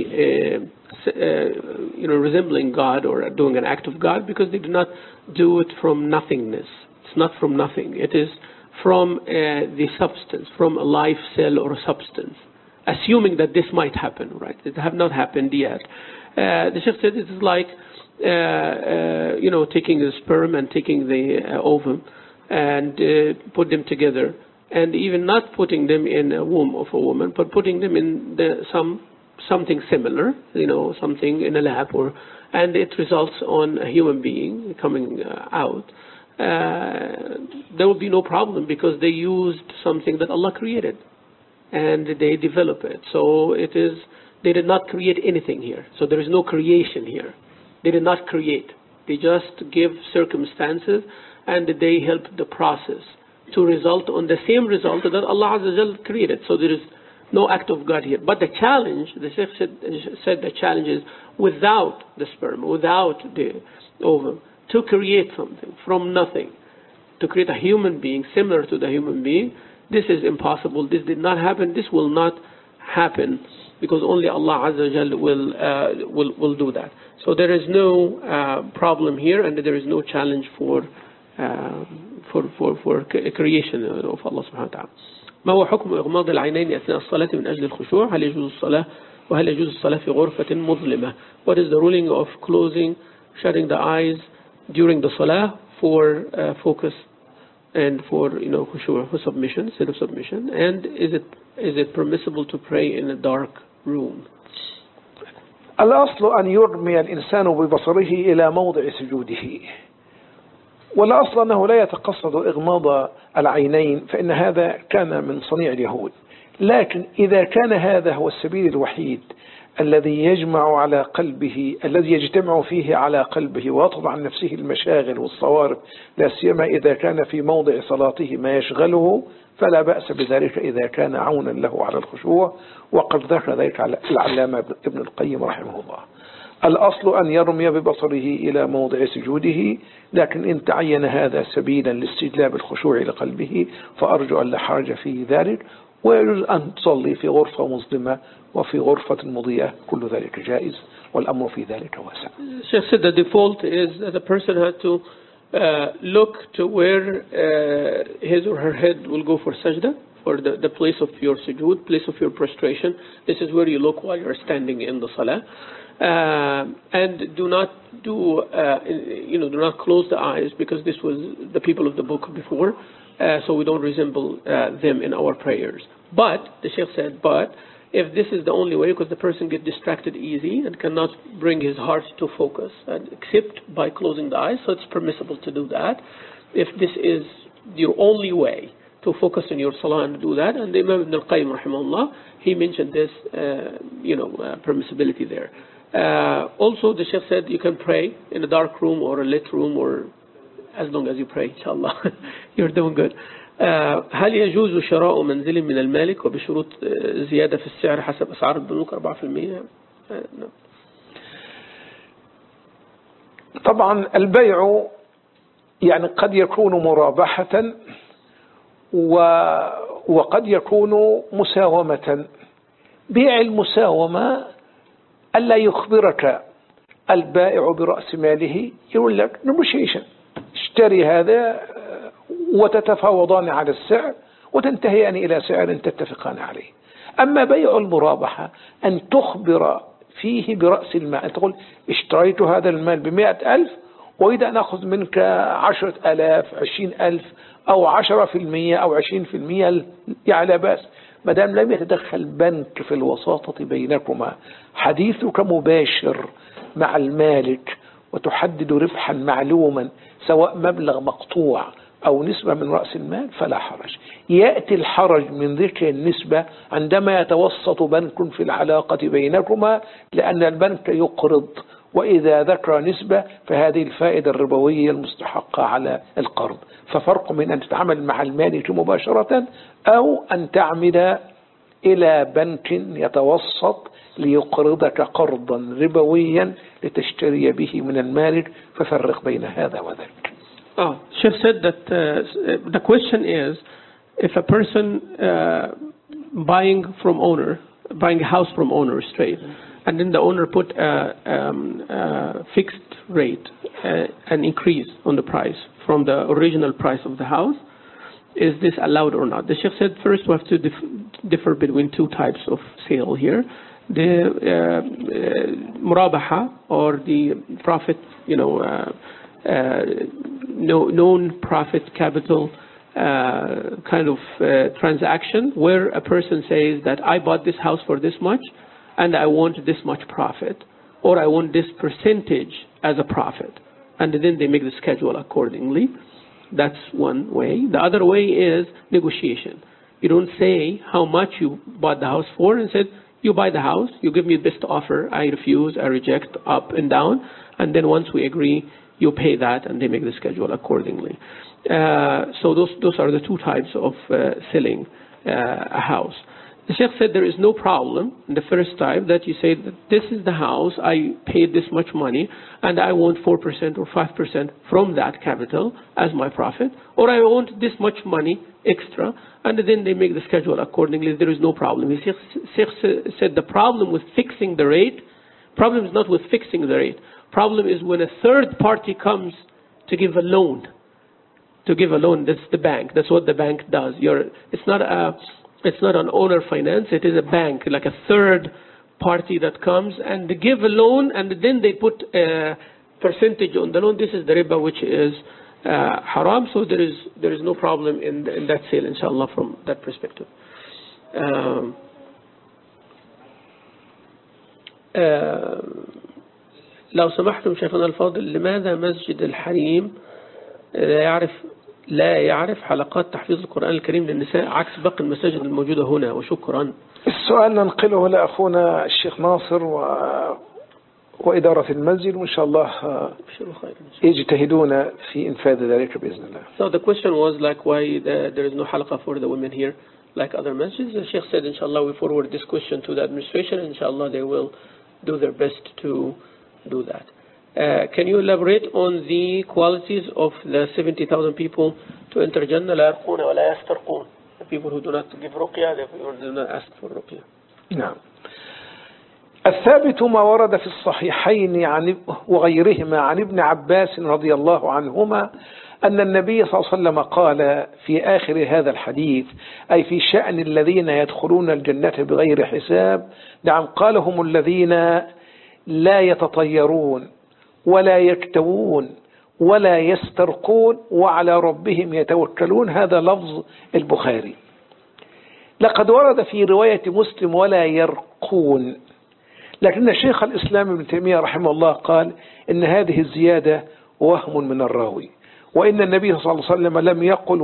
resembling God or doing an act of God, because they did not do it from nothingness. It's not from nothing. It is from the substance, from a live cell or a substance. Assuming that this might happen, right? It have not happened yet. The Sheikh said it is like, taking the sperm and taking the ovum and put them together, and even not putting them in a womb of a woman, but putting them in some something similar, something in a lab, and it results on a human being coming out, there will be no problem because they used something that Allah created and they develop it. So they did not create anything here. So there is no creation here. They did not create. They just give circumstances and they help the process to result on the same result that Allah Azza wa Jal created. So there is no act of God here. But the challenge, the Sheikh said the challenge is without the sperm, without the ovum, to create something from nothing, to create a human being similar to the human being, this is impossible. This did not happen. This will not happen because only Allah Azza wa Jal will do that. So there is no problem here, and there is no challenge for creation of Allah subhanahu wa ta'ala. ما هو حكم إغماض العينين أثناء الصلاة من أجل الخشوع؟ هل يجوز الصلاة وهل يجوز الصلاة في غرفة مظلمة? What is the ruling of shutting the eyes during the salah for focus and for khushu', for submission, state of submission? And is it permissible to pray in a dark room? الأصل أن يرمي الإنسان ببصره إلى موضع سجوده، والأصل أنه لا يتقصد إغماض العينين، فإن هذا كان من صنيع اليهود. لكن إذا كان هذا هو السبيل الوحيد الذي يجتمع فيه على قلبه ويطرد عن نفسه المشاغل والصوارف، لا سيما إذا كان في موضع صلاته ما يشغله، فلا بأس بذلك إذا كان عونا له على الخشوع، وقد ذكر ذلك العلامة ابن القيم رحمه الله. الأصل أن يرمي ببصره إلى موضع سجوده، لكن إن تعين هذا سبيلا لاستجلاب الخشوع لقلبه فأرجو أن لا حرج في ذلك، ويجوز أن تصلي في غرفة مظلمة وفي غرفة مضيئة، كل ذلك جائز والأمر في ذلك واسع. Sheikh said the default is that the person has to look to where his or her head will go for sajda, for the place of your sujood, place of your prostration. This is where you look while you're standing in the salah. And do not do not close the eyes, because this was the people of the book before, so we don't resemble them in our prayers. But the Sheikh said, but if this is the only way, because the person gets distracted easy and cannot bring his heart to focus except by closing the eyes, so it's permissible to do that. If this is your only way to focus on your salah and do that, and the Imam Ibn al-Qayyim rahimahullah, he mentioned this permissibility there. Also the Sheikh said you can pray in a dark room or a lit room, or as long as you pray, inshallah. You're doing good. هل يجوز شراء منزل من المالك وبشروط زيادة في السعر حسب أسعار البنوك 4%؟ طبعا البيع يعني قد يكون مرابحة وقد يكون مساومة. بيع المساومة ألا يخبرك البائع برأس ماله، يقول لك negotiation، اشتري هذا وتتفاوضان على السعر وتنتهيان إلى سعر تتفقان عليه. أما بيع المرابحة أن تخبر فيه برأس المال، تقول اشتريت هذا المال ب100,000 وإذا نأخذ منك 10,000 20,000 أو 10% أو 20%، يعني لا بأس ما دام لم يتدخل بنك في الوساطة بينكما، حديثك مباشر مع المالك وتحدد ربحا معلوما سواء مبلغ مقطوع أو نسبة من رأس المال فلا حرج. يأتي الحرج من ذكر النسبة عندما يتوسط بنك في العلاقة بينكما، لأن البنك يقرض، وإذا ذكر نسبة فهذه الفائدة الربوية المستحقة على القرض. ففرق من أن تتعامل مع المالك مباشرة أو أن تعمل إلى بنك يتوسط ليقرضك قرضا ربويا لتشتري به من المالك، ففرق بين هذا وذاك. Sheikh said that the question is, if a person buying a house from owner straight, and then the owner put a fixed rate, an increase on the price from the original price of the house, is this allowed or not? The Sheikh said first we have to differ between two types of sale here. The murabaha, or the profit, known profit capital kind of transaction, where a person says that I bought this house for this much and I want this much profit, or I want this percentage as a profit. And then they make the schedule accordingly. That's one way. The other way is negotiation. You don't say how much you bought the house for and said, you buy the house, you give me the best offer, I refuse, I reject, up and down, and then once we agree, you pay that, and they make the schedule accordingly. So those are the two types of selling a house. The Sheikh said there is no problem in the first type that you say that this is the house, I paid this much money, and I want 4% or 5% from that capital as my profit, or I want this much money extra, and then they make the schedule accordingly. There is no problem. The Sheikh said the problem with fixing the rate, problem is not with fixing the rate. Problem is when a third party comes to give a loan. To give a loan, that's the bank. That's what the bank does. It's not an owner finance, it is a bank, like a third party that comes and they give a loan and then they put a percentage on the loan. This is the riba, which is haram, so there is no problem in that sale, inshallah, from that perspective. لو سمحتم شيخنا الفاضل، لماذا مسجد الحريم لا يعرف حلقات تحفيظ القرآن الكريم للنساء عكس باقي المساجد الموجودة هنا؟ وشكرا. السؤال ننقله لأخونا الشيخ ناصر وإدارة المسجد، وإن شاء الله يجتهدون في إنفاذ ذلك بإذن الله. So the question was like why there is no halaqah for the women here like other masjids. The Sheikh said, inshallah, we forward this question to the administration, and inshallah they will do their best to do that. Can you elaborate on the qualities of the 70,000 people to enter Jannah? لا يرقون ولا يسترقون. The people who do not give ruqya, the people who do not ask for ruqya. نعم. الثابت ما ورد في الصحيحين وغيرهما عن ابن عباس رضي الله عنهما أن النبي صلى الله عليه وسلم قال في آخر هذا الحديث، أي في شأن الذين يدخلون الجنة بغير حساب، نعم، قال هم الذين لا يتطيرون ولا يكتوون ولا يسترقون وعلى ربهم يتوكلون. هذا لفظ البخاري. لقد ورد في رواية مسلم ولا يرقون، لكن شيخ الإسلام ابن تيمية رحمه الله قال إن هذه الزيادة وهم من الراوي، وإن النبي صلى الله عليه وسلم لم يقل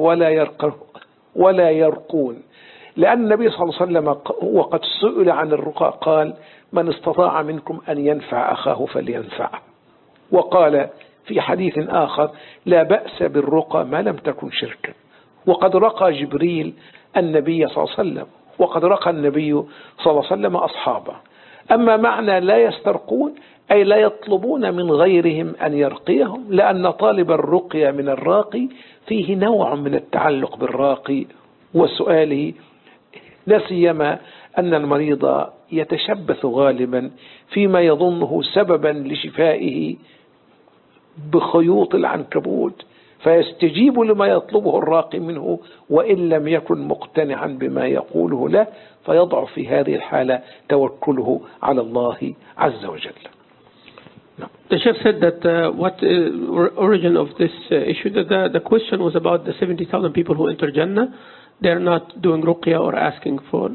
ولا يرقون، لأن النبي صلى الله عليه وسلم وقد سئل عن الرقى قال من استطاع منكم أن ينفع أخاه فلينفعه، وقال في حديث آخر لا بأس بالرقى ما لم تكن شركا. وقد رقى جبريل النبي صلى الله عليه وسلم، وقد رقى النبي صلى الله عليه وسلم أصحابه. أما معنى لا يسترقون أي لا يطلبون من غيرهم أن يرقيهم، لأن طالب الرقية من الراقي فيه نوع من التعلق بالراقي وسؤاله، لا سيما أن المريض يتشبث غالبا فيما يظنه سببا لشفائه بخيوط العنكبوت، فيستجيب لما يطلبه الراقي منه وإن لم يكن مقتنعا بما يقوله له، فيضع في هذه الحالة توكله على الله عز وجل. The Sheikh said that what origin of this issue, that the question was about the 70,000 people who enter Jannah. They're not doing ruqya or asking for,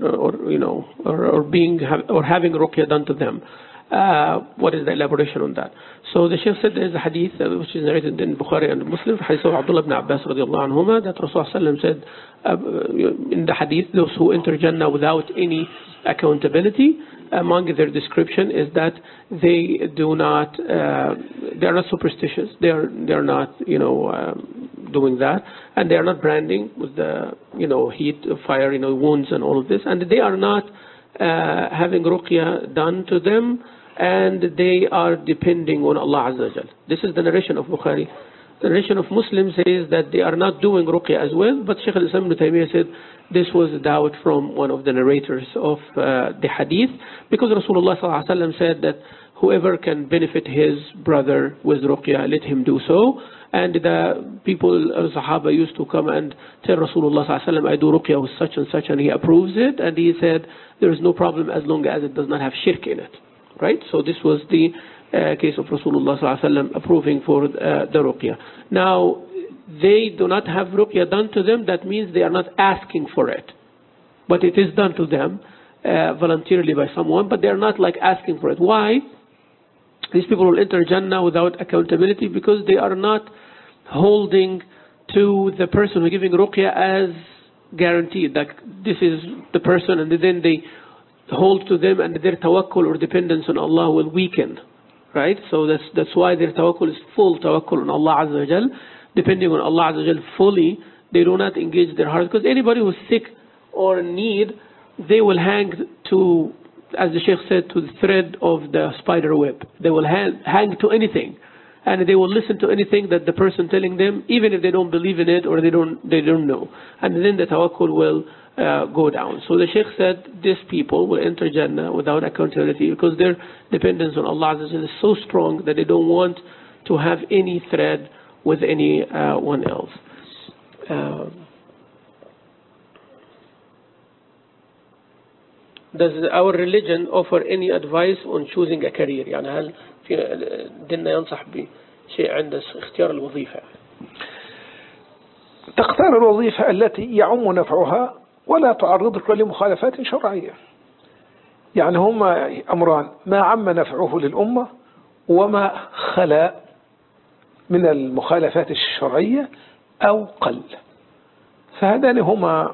or having ruqya done to them. What is the elaboration on that? So the Sheikh said there is a hadith which is narrated in Bukhari and Muslim, hadith of Abdullah ibn Abbas radiallahu anhuma, that Rasulullah said in the hadith, those who enter Jannah without any accountability, among their description is that they are not superstitious, they are not doing that, and they are not branding with the heat of fire, wounds and all of this, and they are not having ruqya done to them, and they are depending on Allah Azza wa Jal. This is the narration of Bukhari. The narration of Muslim says that they are not doing ruqya as well, but Shaykh al-Islam ibn Taymiyyah said this was a doubt from one of the narrators of the hadith, because Rasulullah sallallahu alaihi wasallam said that whoever can benefit his brother with ruqya, let him do so. And the people, Sahaba, used to come and tell Rasulullah sallallahu alaihi wasallam, I do ruqya with such and such, and he approves it, and he said there is no problem as long as it does not have shirk in it. Right? So this was the case of Rasulullah sallallahu alaihi wasallam approving for the ruqya. Now, they do not have ruqya done to them, that means they are not asking for it, but it is done to them, voluntarily by someone, but they're not like asking for it. Why? These people will enter Jannah without accountability because they are not holding to the person who's giving ruqya as guaranteed. Like this is the person, and then they hold to them, and their tawakkul or dependence on Allah will weaken. Right? So that's why their tawakkul is full tawakkul on Allah Azza wa Jal. Depending on Allah Azza wa Jal fully, they do not engage their heart. Because anybody who's sick or in need, they will hang to, as the Sheikh said, to the thread of the spider web. They will hang to anything. And they will listen to anything that the person telling them, even if they don't believe in it or they don't know. And then the tawakkul will go down. So the Sheikh said these people will enter Jannah without accountability because their dependence on Allah Azza wa Jalla is so strong that they don't want to have any thread with anyone else. Does our religion offer any advice on choosing a career؟ يعني هل في ديننا ينصح بشيء عند اختيار الوظيفة؟ تختار الوظيفة التي يعم نفعها ولا تعرضك لمخالفات شرعية. يعني هما أمران: ما عم نفعه للأمة وما خلا من المخالفات الشرعية أو قل. فهذان هما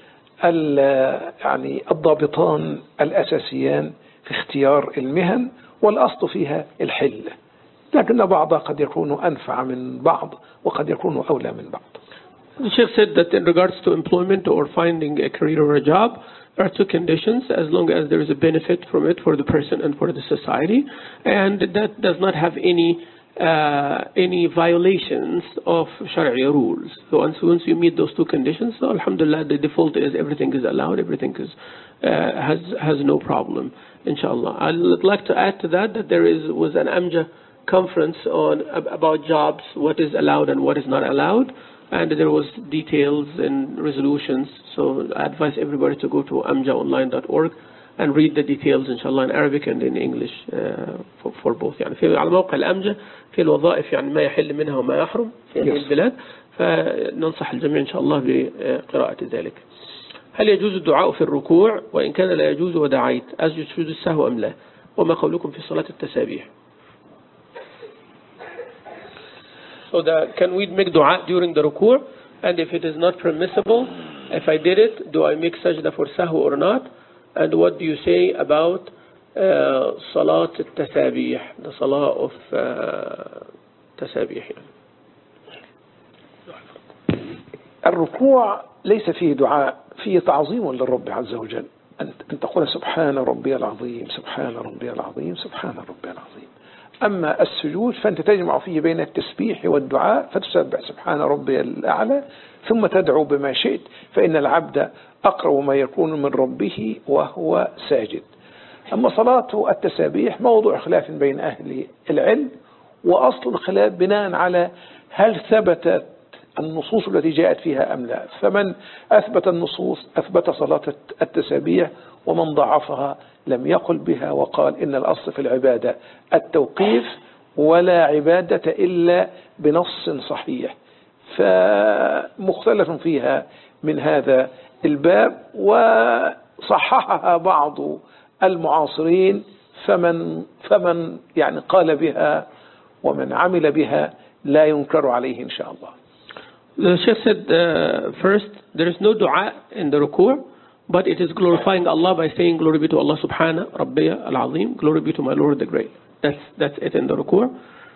يعني الضابطان الأساسيان في اختيار المهن، والأصل فيها الحل، لكن بعضها قد يكون أنفع من بعض وقد يكون أولى من بعض. The Sheikh said that in regards to employment or finding a career or a job, there are two conditions: as long as there is a benefit from it for the person and for the society, and that does not have any violations of Sharia rules. So once you meet those two conditions, so alhamdulillah, the default is everything is allowed, everything is has no problem, inshallah. I'd like to add to that there was an AMJA conference about jobs, what is allowed and what is not allowed, and there was details and resolutions. So I advise everybody to go to amjaonline.org and read the details inshallah in Arabic and in English for both. يعني في على موقع الأمجة في الوظائف يعني ما يحل منها وما يحرم في هذه البلاد، فننصح الجميع إن شاء الله بقراءة ذلك. هل يجوز الدعاء في الركوع؟ وإن كان لا يجوز ودعيت أسجد سجود السهو أم لا؟ وما قولكم في صلاة التسابيح؟ So can we make dua during the ruku'? And if it is not permissible, if I did it, do I make sajda for sahw or not? And what do you say about salat al-tasabih, the salah of tasabih? الركوع ليس فيه دعاء، فيه تعظيم للرب عز وجل، أن تقول سبحان ربي العظيم سبحان ربي العظيم سبحان ربي العظيم. أما السجود فأنت تجمع فيه بين التسبيح والدعاء، فتسبح سبحان ربي الأعلى ثم تدعو بما شئت، فإن العبد أقرب ما يكون من ربه وهو ساجد. أما صلاة التسابيح موضوع خلاف بين أهل العلم، وأصل الخلاف بناء على هل ثبتت النصوص التي جاءت فيها أم لا. فمن أثبت النصوص أثبت صلاة التسابيح، ومن ضعفها لم يقل بها وقال إن الأصل في العبادة التوقيف ولا عبادة إلا بنص صحيح. فمختلف فيها من هذا الباب، وصححها بعض المعاصرين، فمن يعني قال بها ومن عمل بها لا ينكر عليه إن شاء الله. The Sheikh said first, there is no dua in the ruku', but it is glorifying Allah by saying glory be to Allah subhanahu rabbiya al-azim, glory be to my Lord the Great. That's it in the ruku'.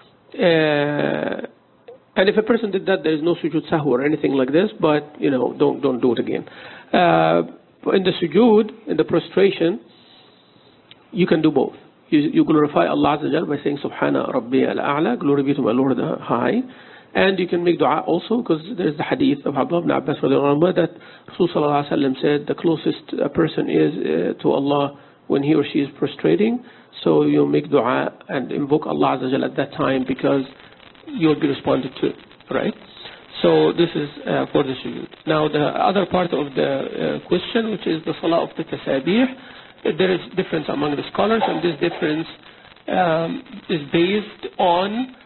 And if a person did that, there is no sujood sahw or anything like this, but don't do it again. In the sujood, in the prostration, you can do both. You glorify Allah Azza wa Jal by saying Subhana Rabbi al-A'la, glory be to my Lord the High. And you can make dua also, because there is the hadith of Abdullah ibn Abbas that Rasul sallallahu alaihi wasallam said the closest a person is to Allah when he or she is prostrating. So you make dua and invoke Allah Azza wa Jal at that time, because you will be responded to, right? So this is for the sujood. Now the other part of the question, which is the salah of the tasabih, there is difference among the scholars, and this difference is based on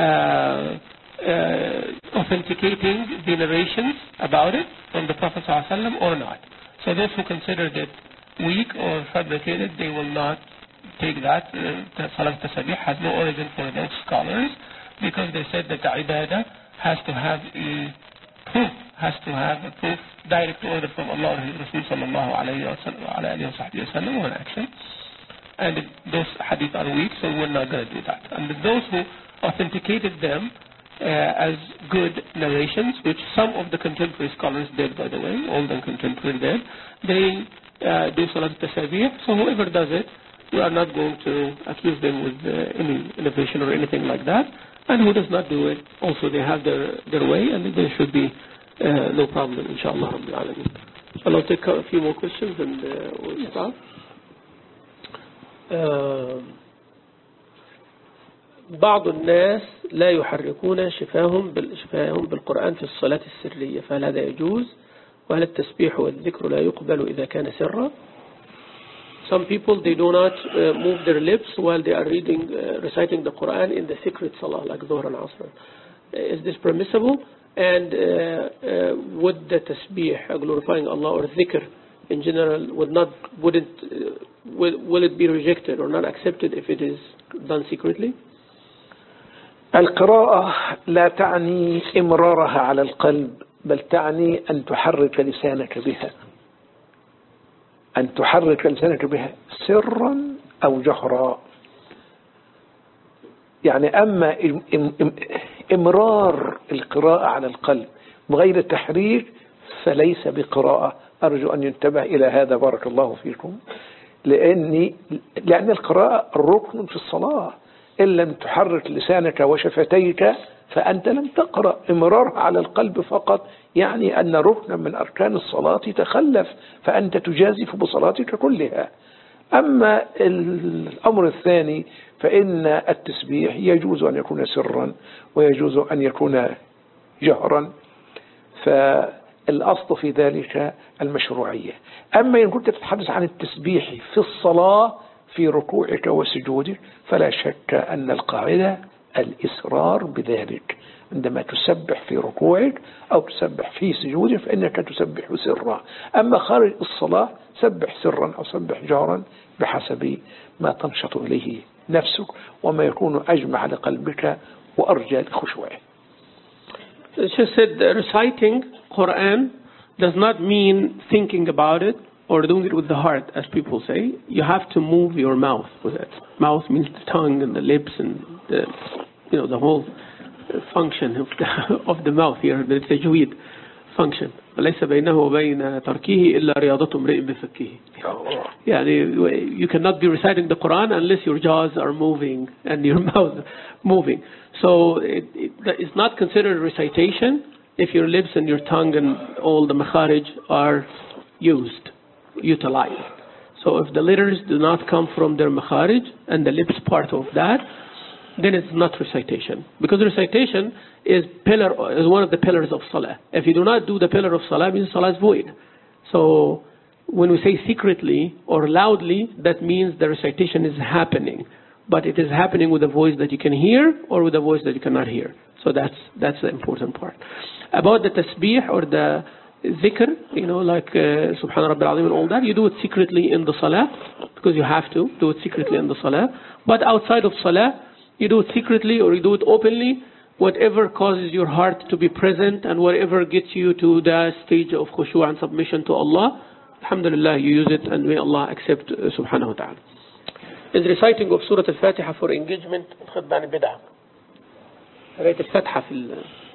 authenticating the narrations about it from the Prophet ﷺ or not. So those who considered it weak or fabricated, they will not take that. Salat al-Tasabih has no origin for those scholars, because they said that the ibadah has to have a proof, direct order from Allah or His Rasul sallallahu alayhi wa sallam, or an action. And those hadith are weak, so we're not going to do that. And those who authenticated them as good narrations, which some of the contemporary scholars did, by the way, older and contemporary did, they do Salat al-Tasabih. So whoever does it, we are not going to accuse them with any innovation or anything like that. And who does not do it, also they have their way, and there should be no problem, inshallah. I'll take a few more questions and we'll start. بعض الناس لا يحركون شفاههم بالقرآن في الصلاة السرية، فهل هذا يجوز؟ وهل التسبيح والذكر لا يقبل إذا كان سرا؟ Some people, they do not move their lips while they are reciting the Quran in the secret salah, like Dhuhr and Asr. Is this permissible? And would the tasbih, glorifying Allah, or dhikr in general, will it be rejected or not accepted if it is done secretly? القراءة لا تعني إمرارها على القلب، بل تعني أن تحرك لسانك بها، أن تحرك لسانك بها سرا أو جهرا. يعني أما إمرار القراءة على القلب بغير تحريك فليس بقراءة. أرجو أن ينتبه إلى هذا، بارك الله فيكم، لأن القراءة ركن في الصلاة. إن لم تحرك لسانك وشفتيك فأنت لم تقرأ. إمرار على القلب فقط يعني أن ركنا من أركان الصلاة تخلف، فأنت تجازف بصلاتك كلها. أما الأمر الثاني فإن التسبيح يجوز أن يكون سرا ويجوز أن يكون جهرا، فالأصل في ذلك المشروعية. أما إن كنت تتحدث عن التسبيح في الصلاة في ركوعك وسجودك فلا شك أن القاعدة الإسرار بذلك. عندما تسبح في ركوعك أو تسبح في سجودك فإنك تسبح سرا. أما خارج الصلاة سبح سرا أو سبح جهرا بحسب ما تنشط إليه نفسك وما يكون أجمع لقلبك وأرجى لخشوعه. She said reciting Quran does not mean thinking about it or doing it with the heart, as people say. You have to move your mouth with it. Mouth means the tongue and the lips and the whole function of the mouth here. The tajweed function. ليس بينه وبين تركه إلا رياضة امرئ بفكه. يعني you cannot be reciting the Quran unless your jaws are moving and your mouth moving. So it's not considered recitation if your lips and your tongue and all the makharij are utilized. So if the letters do not come from their makharij and the lips part of that, then it's not recitation. Because recitation is one of the pillars of salah. If you do not do the pillar of salah, it means salah is void. So when we say secretly or loudly, that means the recitation is happening. But it is happening with a voice that you can hear or with a voice that you cannot hear. So that's the important part. About the tasbih or the dhikr, like Subhana Rabbil Azim and all that, you do it secretly in the salah because you have to do it secretly in the salah. But outside of salah, you do it secretly or you do it openly, whatever causes your heart to be present and whatever gets you to the stage of khushu' and submission to Allah, alhamdulillah, you use it and may Allah accept subhanahu wa ta'ala. Is reciting of Surah Al-Fatiha for engagement khutbah bid'ah? قراءة الفاتحة في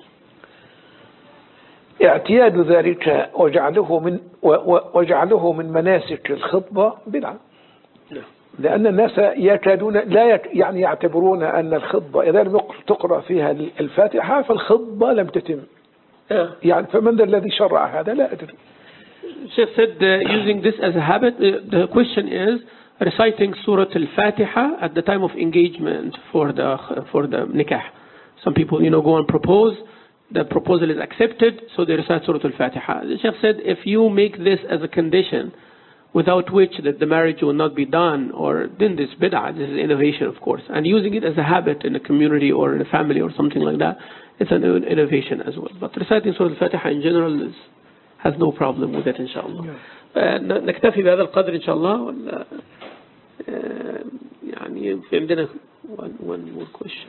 اعتياد ذلك وجعله من مناسك الخطبة بدعة. لأن الناس يكادون يعني يعتبرون أن الخطبة إذا لم تقرأ فيها الفاتحة فالخطبة لم تتم. يعني فمن الذي شرع هذا لا أدري. Sheikh said using this as a habit. The question is reciting Surah Al-Fatiha at the time of engagement for the nikah. Some people go and propose. The proposal is accepted, so they recite Surah Al-Fatiha. The Sheikh said if you make this as a condition without which that the marriage will not be done, or then this bid'ah, this is innovation, of course. And using it as a habit in a community or in a family or something like that, it's an innovation as well. But reciting Surah Al-Fatiha in general has no problem with it إن شاء الله. نكتفي بهذا القدر إن شاء الله ولا يعني في عندنا one more question.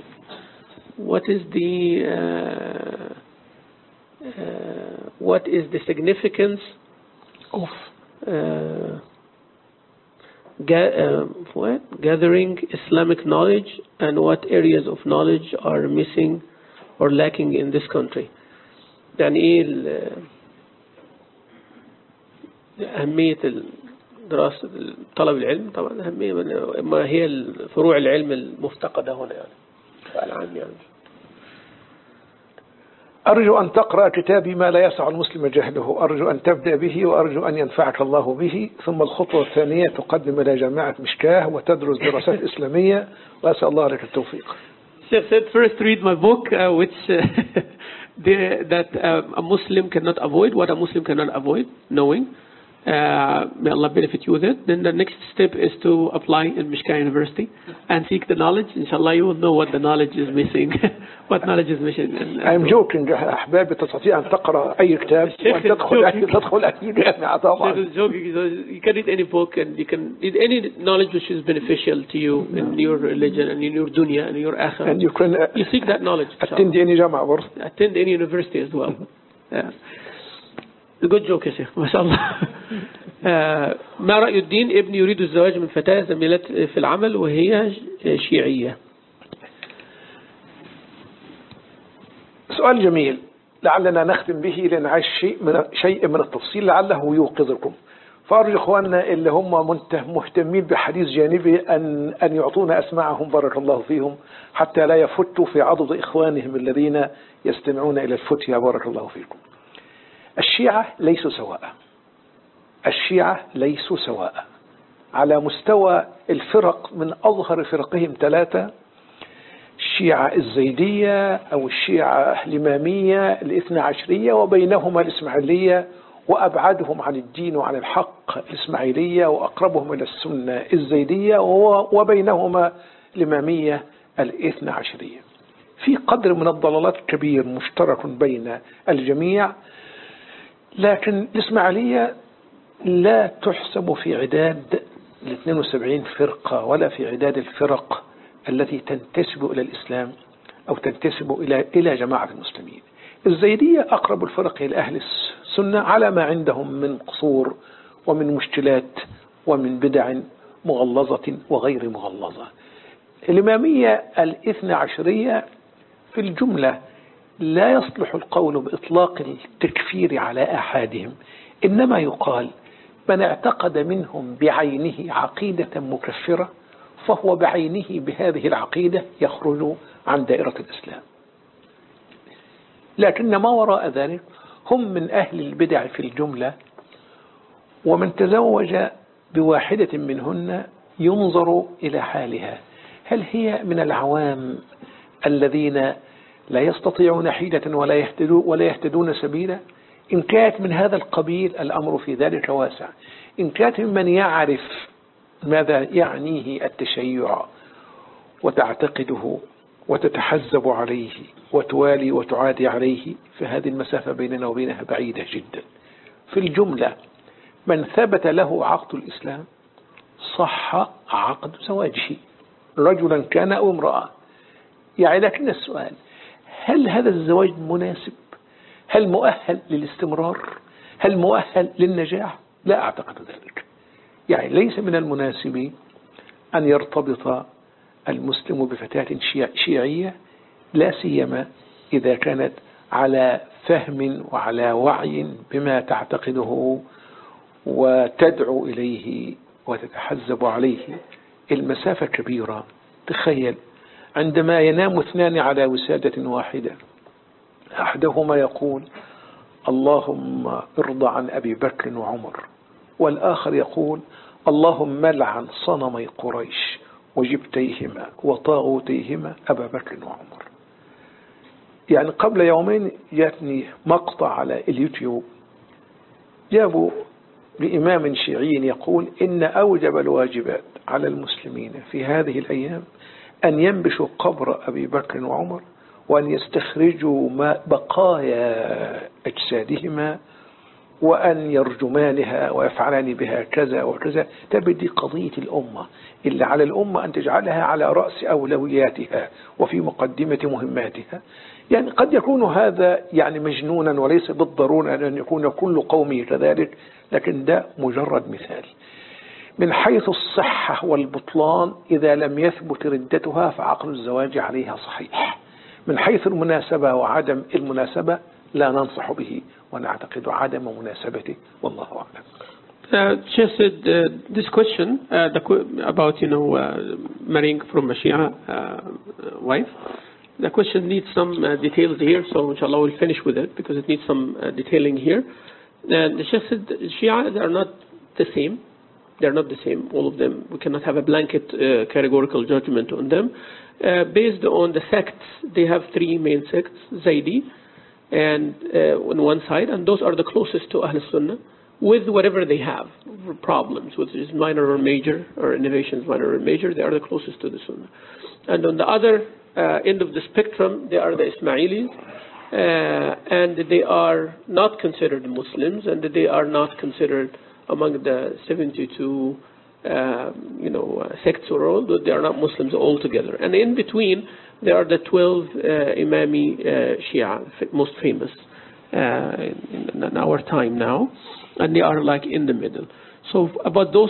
What is the significance of gathering Islamic knowledge and what areas of knowledge are missing or lacking in this country? يعني ايه أهمية دراسة طلب العلم؟ طبعا أهمية ما هي فروع العلم المفتقدة هنا يعني سؤال عام يعني. أرجو أن تقرأ كتابي ما لا يسع المسلم جهله، أرجو أن تبدأ به وأرجو أن ينفعك الله به، ثم الخطوة الثانية تقدم إلى جامعة مشكاه وتدرس دراسات إسلامية، وأسأل الله لك التوفيق. Sheikh said, first read my book, which that a Muslim cannot avoid, what a Muslim cannot avoid knowing. May Allah benefit you with it. Then the next step is to apply in Mishkah University and seek the knowledge. Inshallah, you will know what the knowledge is missing. What knowledge is missing. I'm joking. أحبابي تستطيع أن تقرأ أي كتاب وأن تدخل أي جامعة طبعا. You can read any book and you can read any knowledge which is beneficial to you in your religion and in your dunya and your akhirah. And you can you seek that knowledge. attend any جامعة برضه. Attend any university as well. Yeah. Good joke يا شيخ ما شاء الله. ما رأي الدين ابني يريد الزواج من فتاة زميلة في العمل وهي شيعية. سؤال جميل لعلنا نختم به لنعيش شيء من التفصيل لعله يوقظكم. فأرجو إخواننا اللي هم مهتمين بحديث جانبي أن يعطونا أسماعهم بارك الله فيهم حتى لا يفتوا في عضد إخوانهم الذين يستمعون إلى الفتيا بارك الله فيكم. الشيعة ليسوا سواء، الشيعة ليسوا سواء على مستوى الفرق. من أظهر فرقهم ثلاثة: الشيعة الزيدية أو الشيعة الإمامية الاثنى عشرية، وبينهما الإسماعيلية، وأبعدهم عن الدين وعن الحق الإسماعيلية، وأقربهم إلى السنة الزيدية، وبينهما الإمامية الاثنى عشرية. في قدر من الضلالات كبير مشترك بين الجميع، لكن الإسماعيلية لا تحسب في عداد 72 فرقة ولا في عداد الفرق التي تنتسب إلى الإسلام أو تنتسب إلى جماعة المسلمين. الزيدية أقرب الفرق إلى أهل السنة على ما عندهم من قصور ومن مشكلات ومن بدع مغلظة وغير مغلظة. الإمامية الاثنى عشرية في الجملة لا يصلح القول بإطلاق التكفير على أحدهم، إنما يقال من اعتقد منهم بعينه عقيدة مكفرة فهو بعينه بهذه العقيدة يخرج عن دائرة الإسلام. لكن ما وراء ذلك هم من أهل البدع في الجملة، ومن تزوج بواحدة منهن ينظر إلى حالها، هل هي من العوام الذين لا يستطيعون حيلة ولا يهتدون سبيلا؟ إن كانت من هذا القبيل الأمر في ذلك واسع. إن كانت من يعرف ماذا يعنيه التشيع وتعتقده وتتحزب عليه وتوالي وتعادي عليه، فهذه المسافة بيننا وبينها بعيدة جدا. في الجملة من ثبت له عقد الإسلام صح عقد زواجه، رجلا كان أو امرأة. يعني لكن السؤال: هل هذا الزواج مناسب؟ هل مؤهل للاستمرار؟ هل مؤهل للنجاح؟ لا أعتقد ذلك. يعني ليس من المناسب أن يرتبط المسلم بفتاة شيعية، لا سيما إذا كانت على فهم وعلى وعي بما تعتقده وتدعو إليه وتتحزب عليه. المسافة كبيرة. تخيل عندما ينام اثنان على وسادة واحدة، أحدهما يقول اللهم ارضى عن أبي بكر وعمر، والآخر يقول اللهم لعن صنمي قريش وجبتيهما وطاغوتيهما أبا بكر وعمر. يعني قبل يومين جاتني مقطع على اليوتيوب، جابوا لإمام شيعي يقول إن أوجب الواجبات على المسلمين في هذه الأيام أن ينبشوا قبر أبي بكر وعمر، وأن يستخرجوا بقايا أجسادهما وأن يرجمانها ويفعلان بها كذا وكذا. تبدي قضية الأمة اللي على الأمة أن تجعلها على رأس أولوياتها وفي مقدمة مهماتها. يعني قد يكون هذا يعني مجنونا، وليس بالضرورة أن يكون كل قومه كذلك، لكن ده مجرد مثال. من حيث الصحة والبطلان إذا لم يثبت ردتها فعقد الزواج عليها صحيح. من حيث المناسبة وعدم المناسبة لا ننصح به ونعتقد عدم مناسبته، والله أعلم. Just this question about marrying from a Shia wife. The question needs some details here, so inshallah we'll finish with it because it needs some detailing here. The Sheikh said Shia, they are not the same. They're not the same, all of them. We cannot have a blanket categorical judgment on them. Based on the sects, they have three main sects, Zaydi, and on one side, and those are the closest to Ahl Sunnah, with whatever they have, problems, whether it's minor or major, or innovations minor or major, they are the closest to the Sunnah. And on the other end of the spectrum, they are the Ismailis, and they are not considered Muslims, and they are not considered among the 72 sects or all, they are not Muslims altogether. And in between, there are the 12 Imami Shia, most famous in our time now, and they are like in the middle. So about those,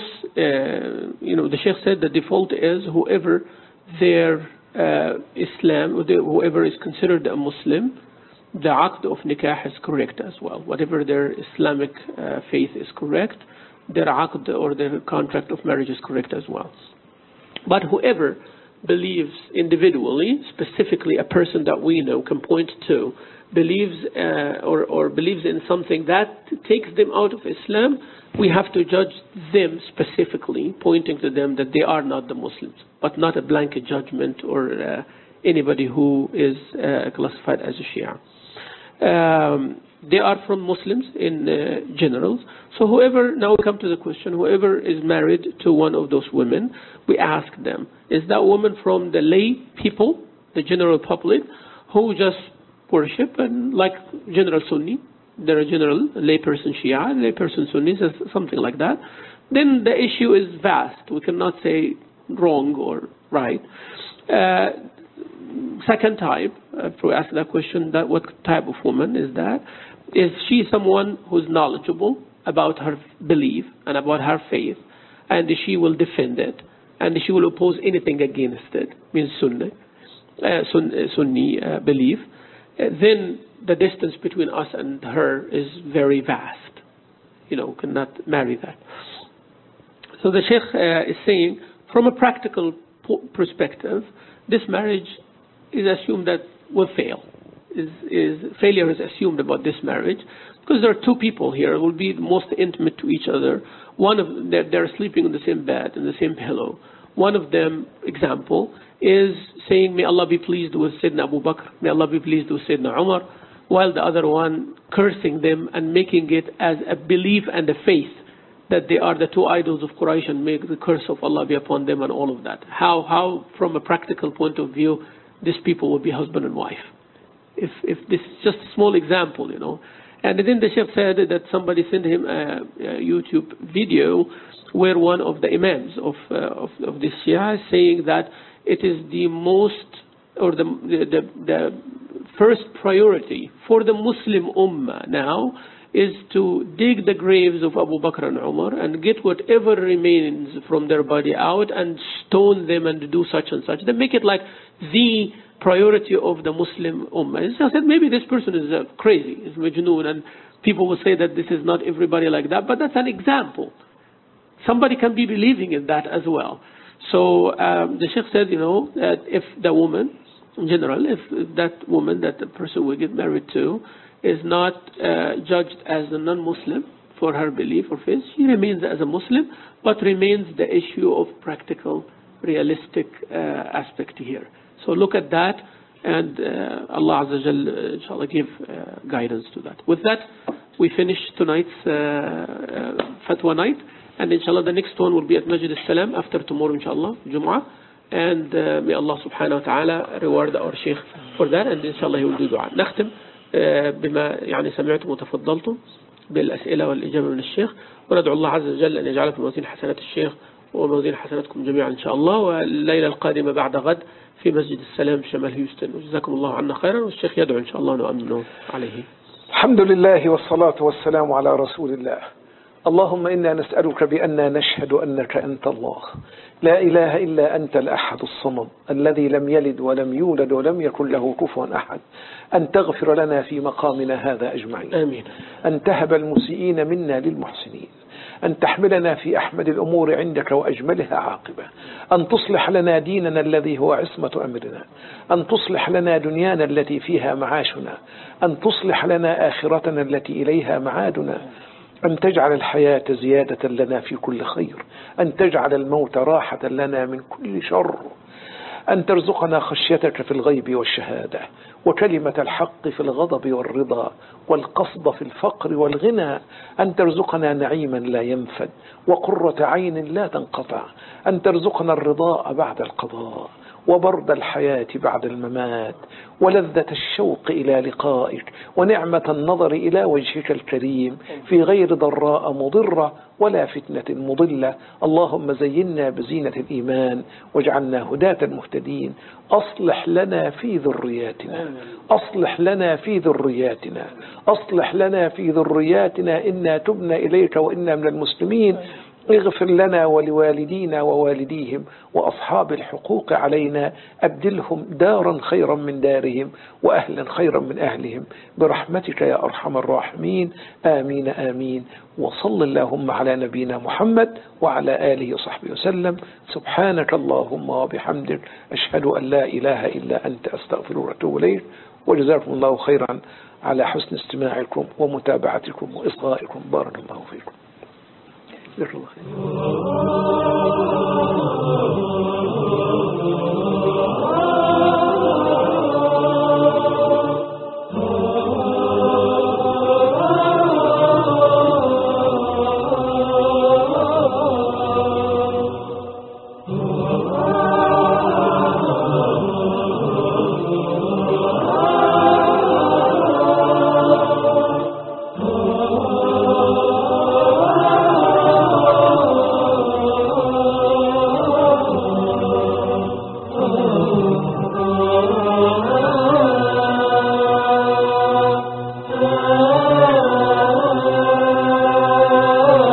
the Sheikh said the default is whoever their Islam, whoever is considered a Muslim, the aqd of nikah is correct as well. Whatever their Islamic faith is correct, their aqd or their contract of marriage is correct as well. But whoever believes individually, specifically a person that we know can point to, believes or believes in something that takes them out of Islam, we have to judge them specifically, pointing to them that they are not the Muslims, but not a blanket judgment or anybody who is classified as a Shia. They are from Muslims in general. So whoever, now we come to the question, whoever is married to one of those women, we ask them, is that woman from the lay people, the general public, who just worship and like general Sunni, they're a general layperson Shia, layperson Sunni, something like that, then the issue is vast. We cannot say wrong or right. Second type, if we ask that question, that what type of woman is that? Is she someone who's knowledgeable about her belief and about her faith, and she will defend it, and she will oppose anything against it, means Sunni belief, then the distance between us and her is very vast. Cannot marry that. So the Sheikh is saying, from a practical perspective, this marriage is assumed that will fail. Failure is assumed about this marriage because there are two people here who will be most intimate to each other. One of they're sleeping in the same bed, in the same pillow. One of them, example, is saying, may Allah be pleased with Sayyidina Abu Bakr, may Allah be pleased with Sayyidina Umar, while the other one cursing them and making it as a belief and a faith that they are the two idols of Quraysh and make the curse of Allah be upon them and all of that. How from a practical point of view, these people will be husband and wife. If this is just a small example, And then the Sheikh said that somebody sent him a YouTube video where one of the imams of this Shia is saying that it is the most, or the first priority for the Muslim Ummah now is to dig the graves of Abu Bakr and Umar and get whatever remains from their body out and stone them and do such and such. They make it like the priority of the Muslim Ummah. I said maybe this person is crazy, is majnoon, and people will say that this is not everybody like that, but that's an example. Somebody can be believing in that as well. So the Sheikh said, that if the woman, in general, if that woman that the person will get married to is not judged as a non-Muslim for her belief or faith, she remains as a Muslim, but remains the issue of practical, realistic aspect here. So look at that, and Allah Azza Jal, inshallah, give guidance to that. With that, we finish tonight's Fatwa night, and inshallah the next one will be at Masjid al-Salam after tomorrow, inshallah, Jum'ah. And may Allah subhanahu wa ta'ala reward our Sheikh for that, and inshallah he will do dua. نختم بما سمعتم وتفضلتم. بالأسئلة والإجابة من الشيخ، وندعو الله عز وجل أن يجعله في موازين حسنات الشيخ وموازين حسناتكم جميعا إن شاء الله. والليلة القادمة بعد غد في مسجد السلام شمال هيوستن، وجزاكم الله عنا خيرا. والشيخ يدعو إن شاء الله ونؤمن عليه. الحمد لله والصلاة والسلام على رسول الله. اللهم إنا نسألك بأننا نشهد أنك أنت الله لا إله إلا أنت الأحد الصمد الذي لم يلد ولم يولد ولم يكن له كفوا أحد، أن تغفر لنا في مقامنا هذا أجمعين. آمين. أن تهب المسيئين منا للمحسنين، أن تحملنا في أحمد الأمور عندك وأجملها عاقبة، أن تصلح لنا ديننا الذي هو عصمة أمرنا، أن تصلح لنا دنيانا التي فيها معاشنا، أن تصلح لنا آخرتنا التي إليها معادنا، أن تجعل الحياة زيادة لنا في كل خير، أن تجعل الموت راحة لنا من كل شر، أن ترزقنا خشيتك في الغيب والشهادة، وكلمة الحق في الغضب والرضا، والقصد في الفقر والغنى، أن ترزقنا نعيما لا ينفد وقرة عين لا تنقطع، أن ترزقنا الرضاء بعد القضاء، وبرد الحياة بعد الممات، ولذة الشوق إلى لقائك، ونعمة النظر إلى وجهك الكريم في غير ضراء مضرة ولا فتنة مضلة. اللهم زينا بزينة الإيمان واجعلنا هداة مهتدين. أصلح لنا في ذرياتنا، أصلح لنا في ذرياتنا، أصلح لنا في ذرياتنا، إنا تبنا إليك وإنا من المسلمين. اغفر لنا ولوالدينا ووالديهم وأصحاب الحقوق علينا، أبدلهم دارا خيرا من دارهم وأهلا خيرا من أهلهم برحمتك يا أرحم الراحمين. آمين آمين. وصل اللهم على نبينا محمد وعلى آله وصحبه وسلم. سبحانك اللهم وبحمدك، أشهد أن لا إله إلا أنت، أستغفر وأتوب إليك. وجزاكم الله خيرا على حسن استماعكم ومتابعتكم وإصغائكم. بارك الله فيكم. جزاك الله خير.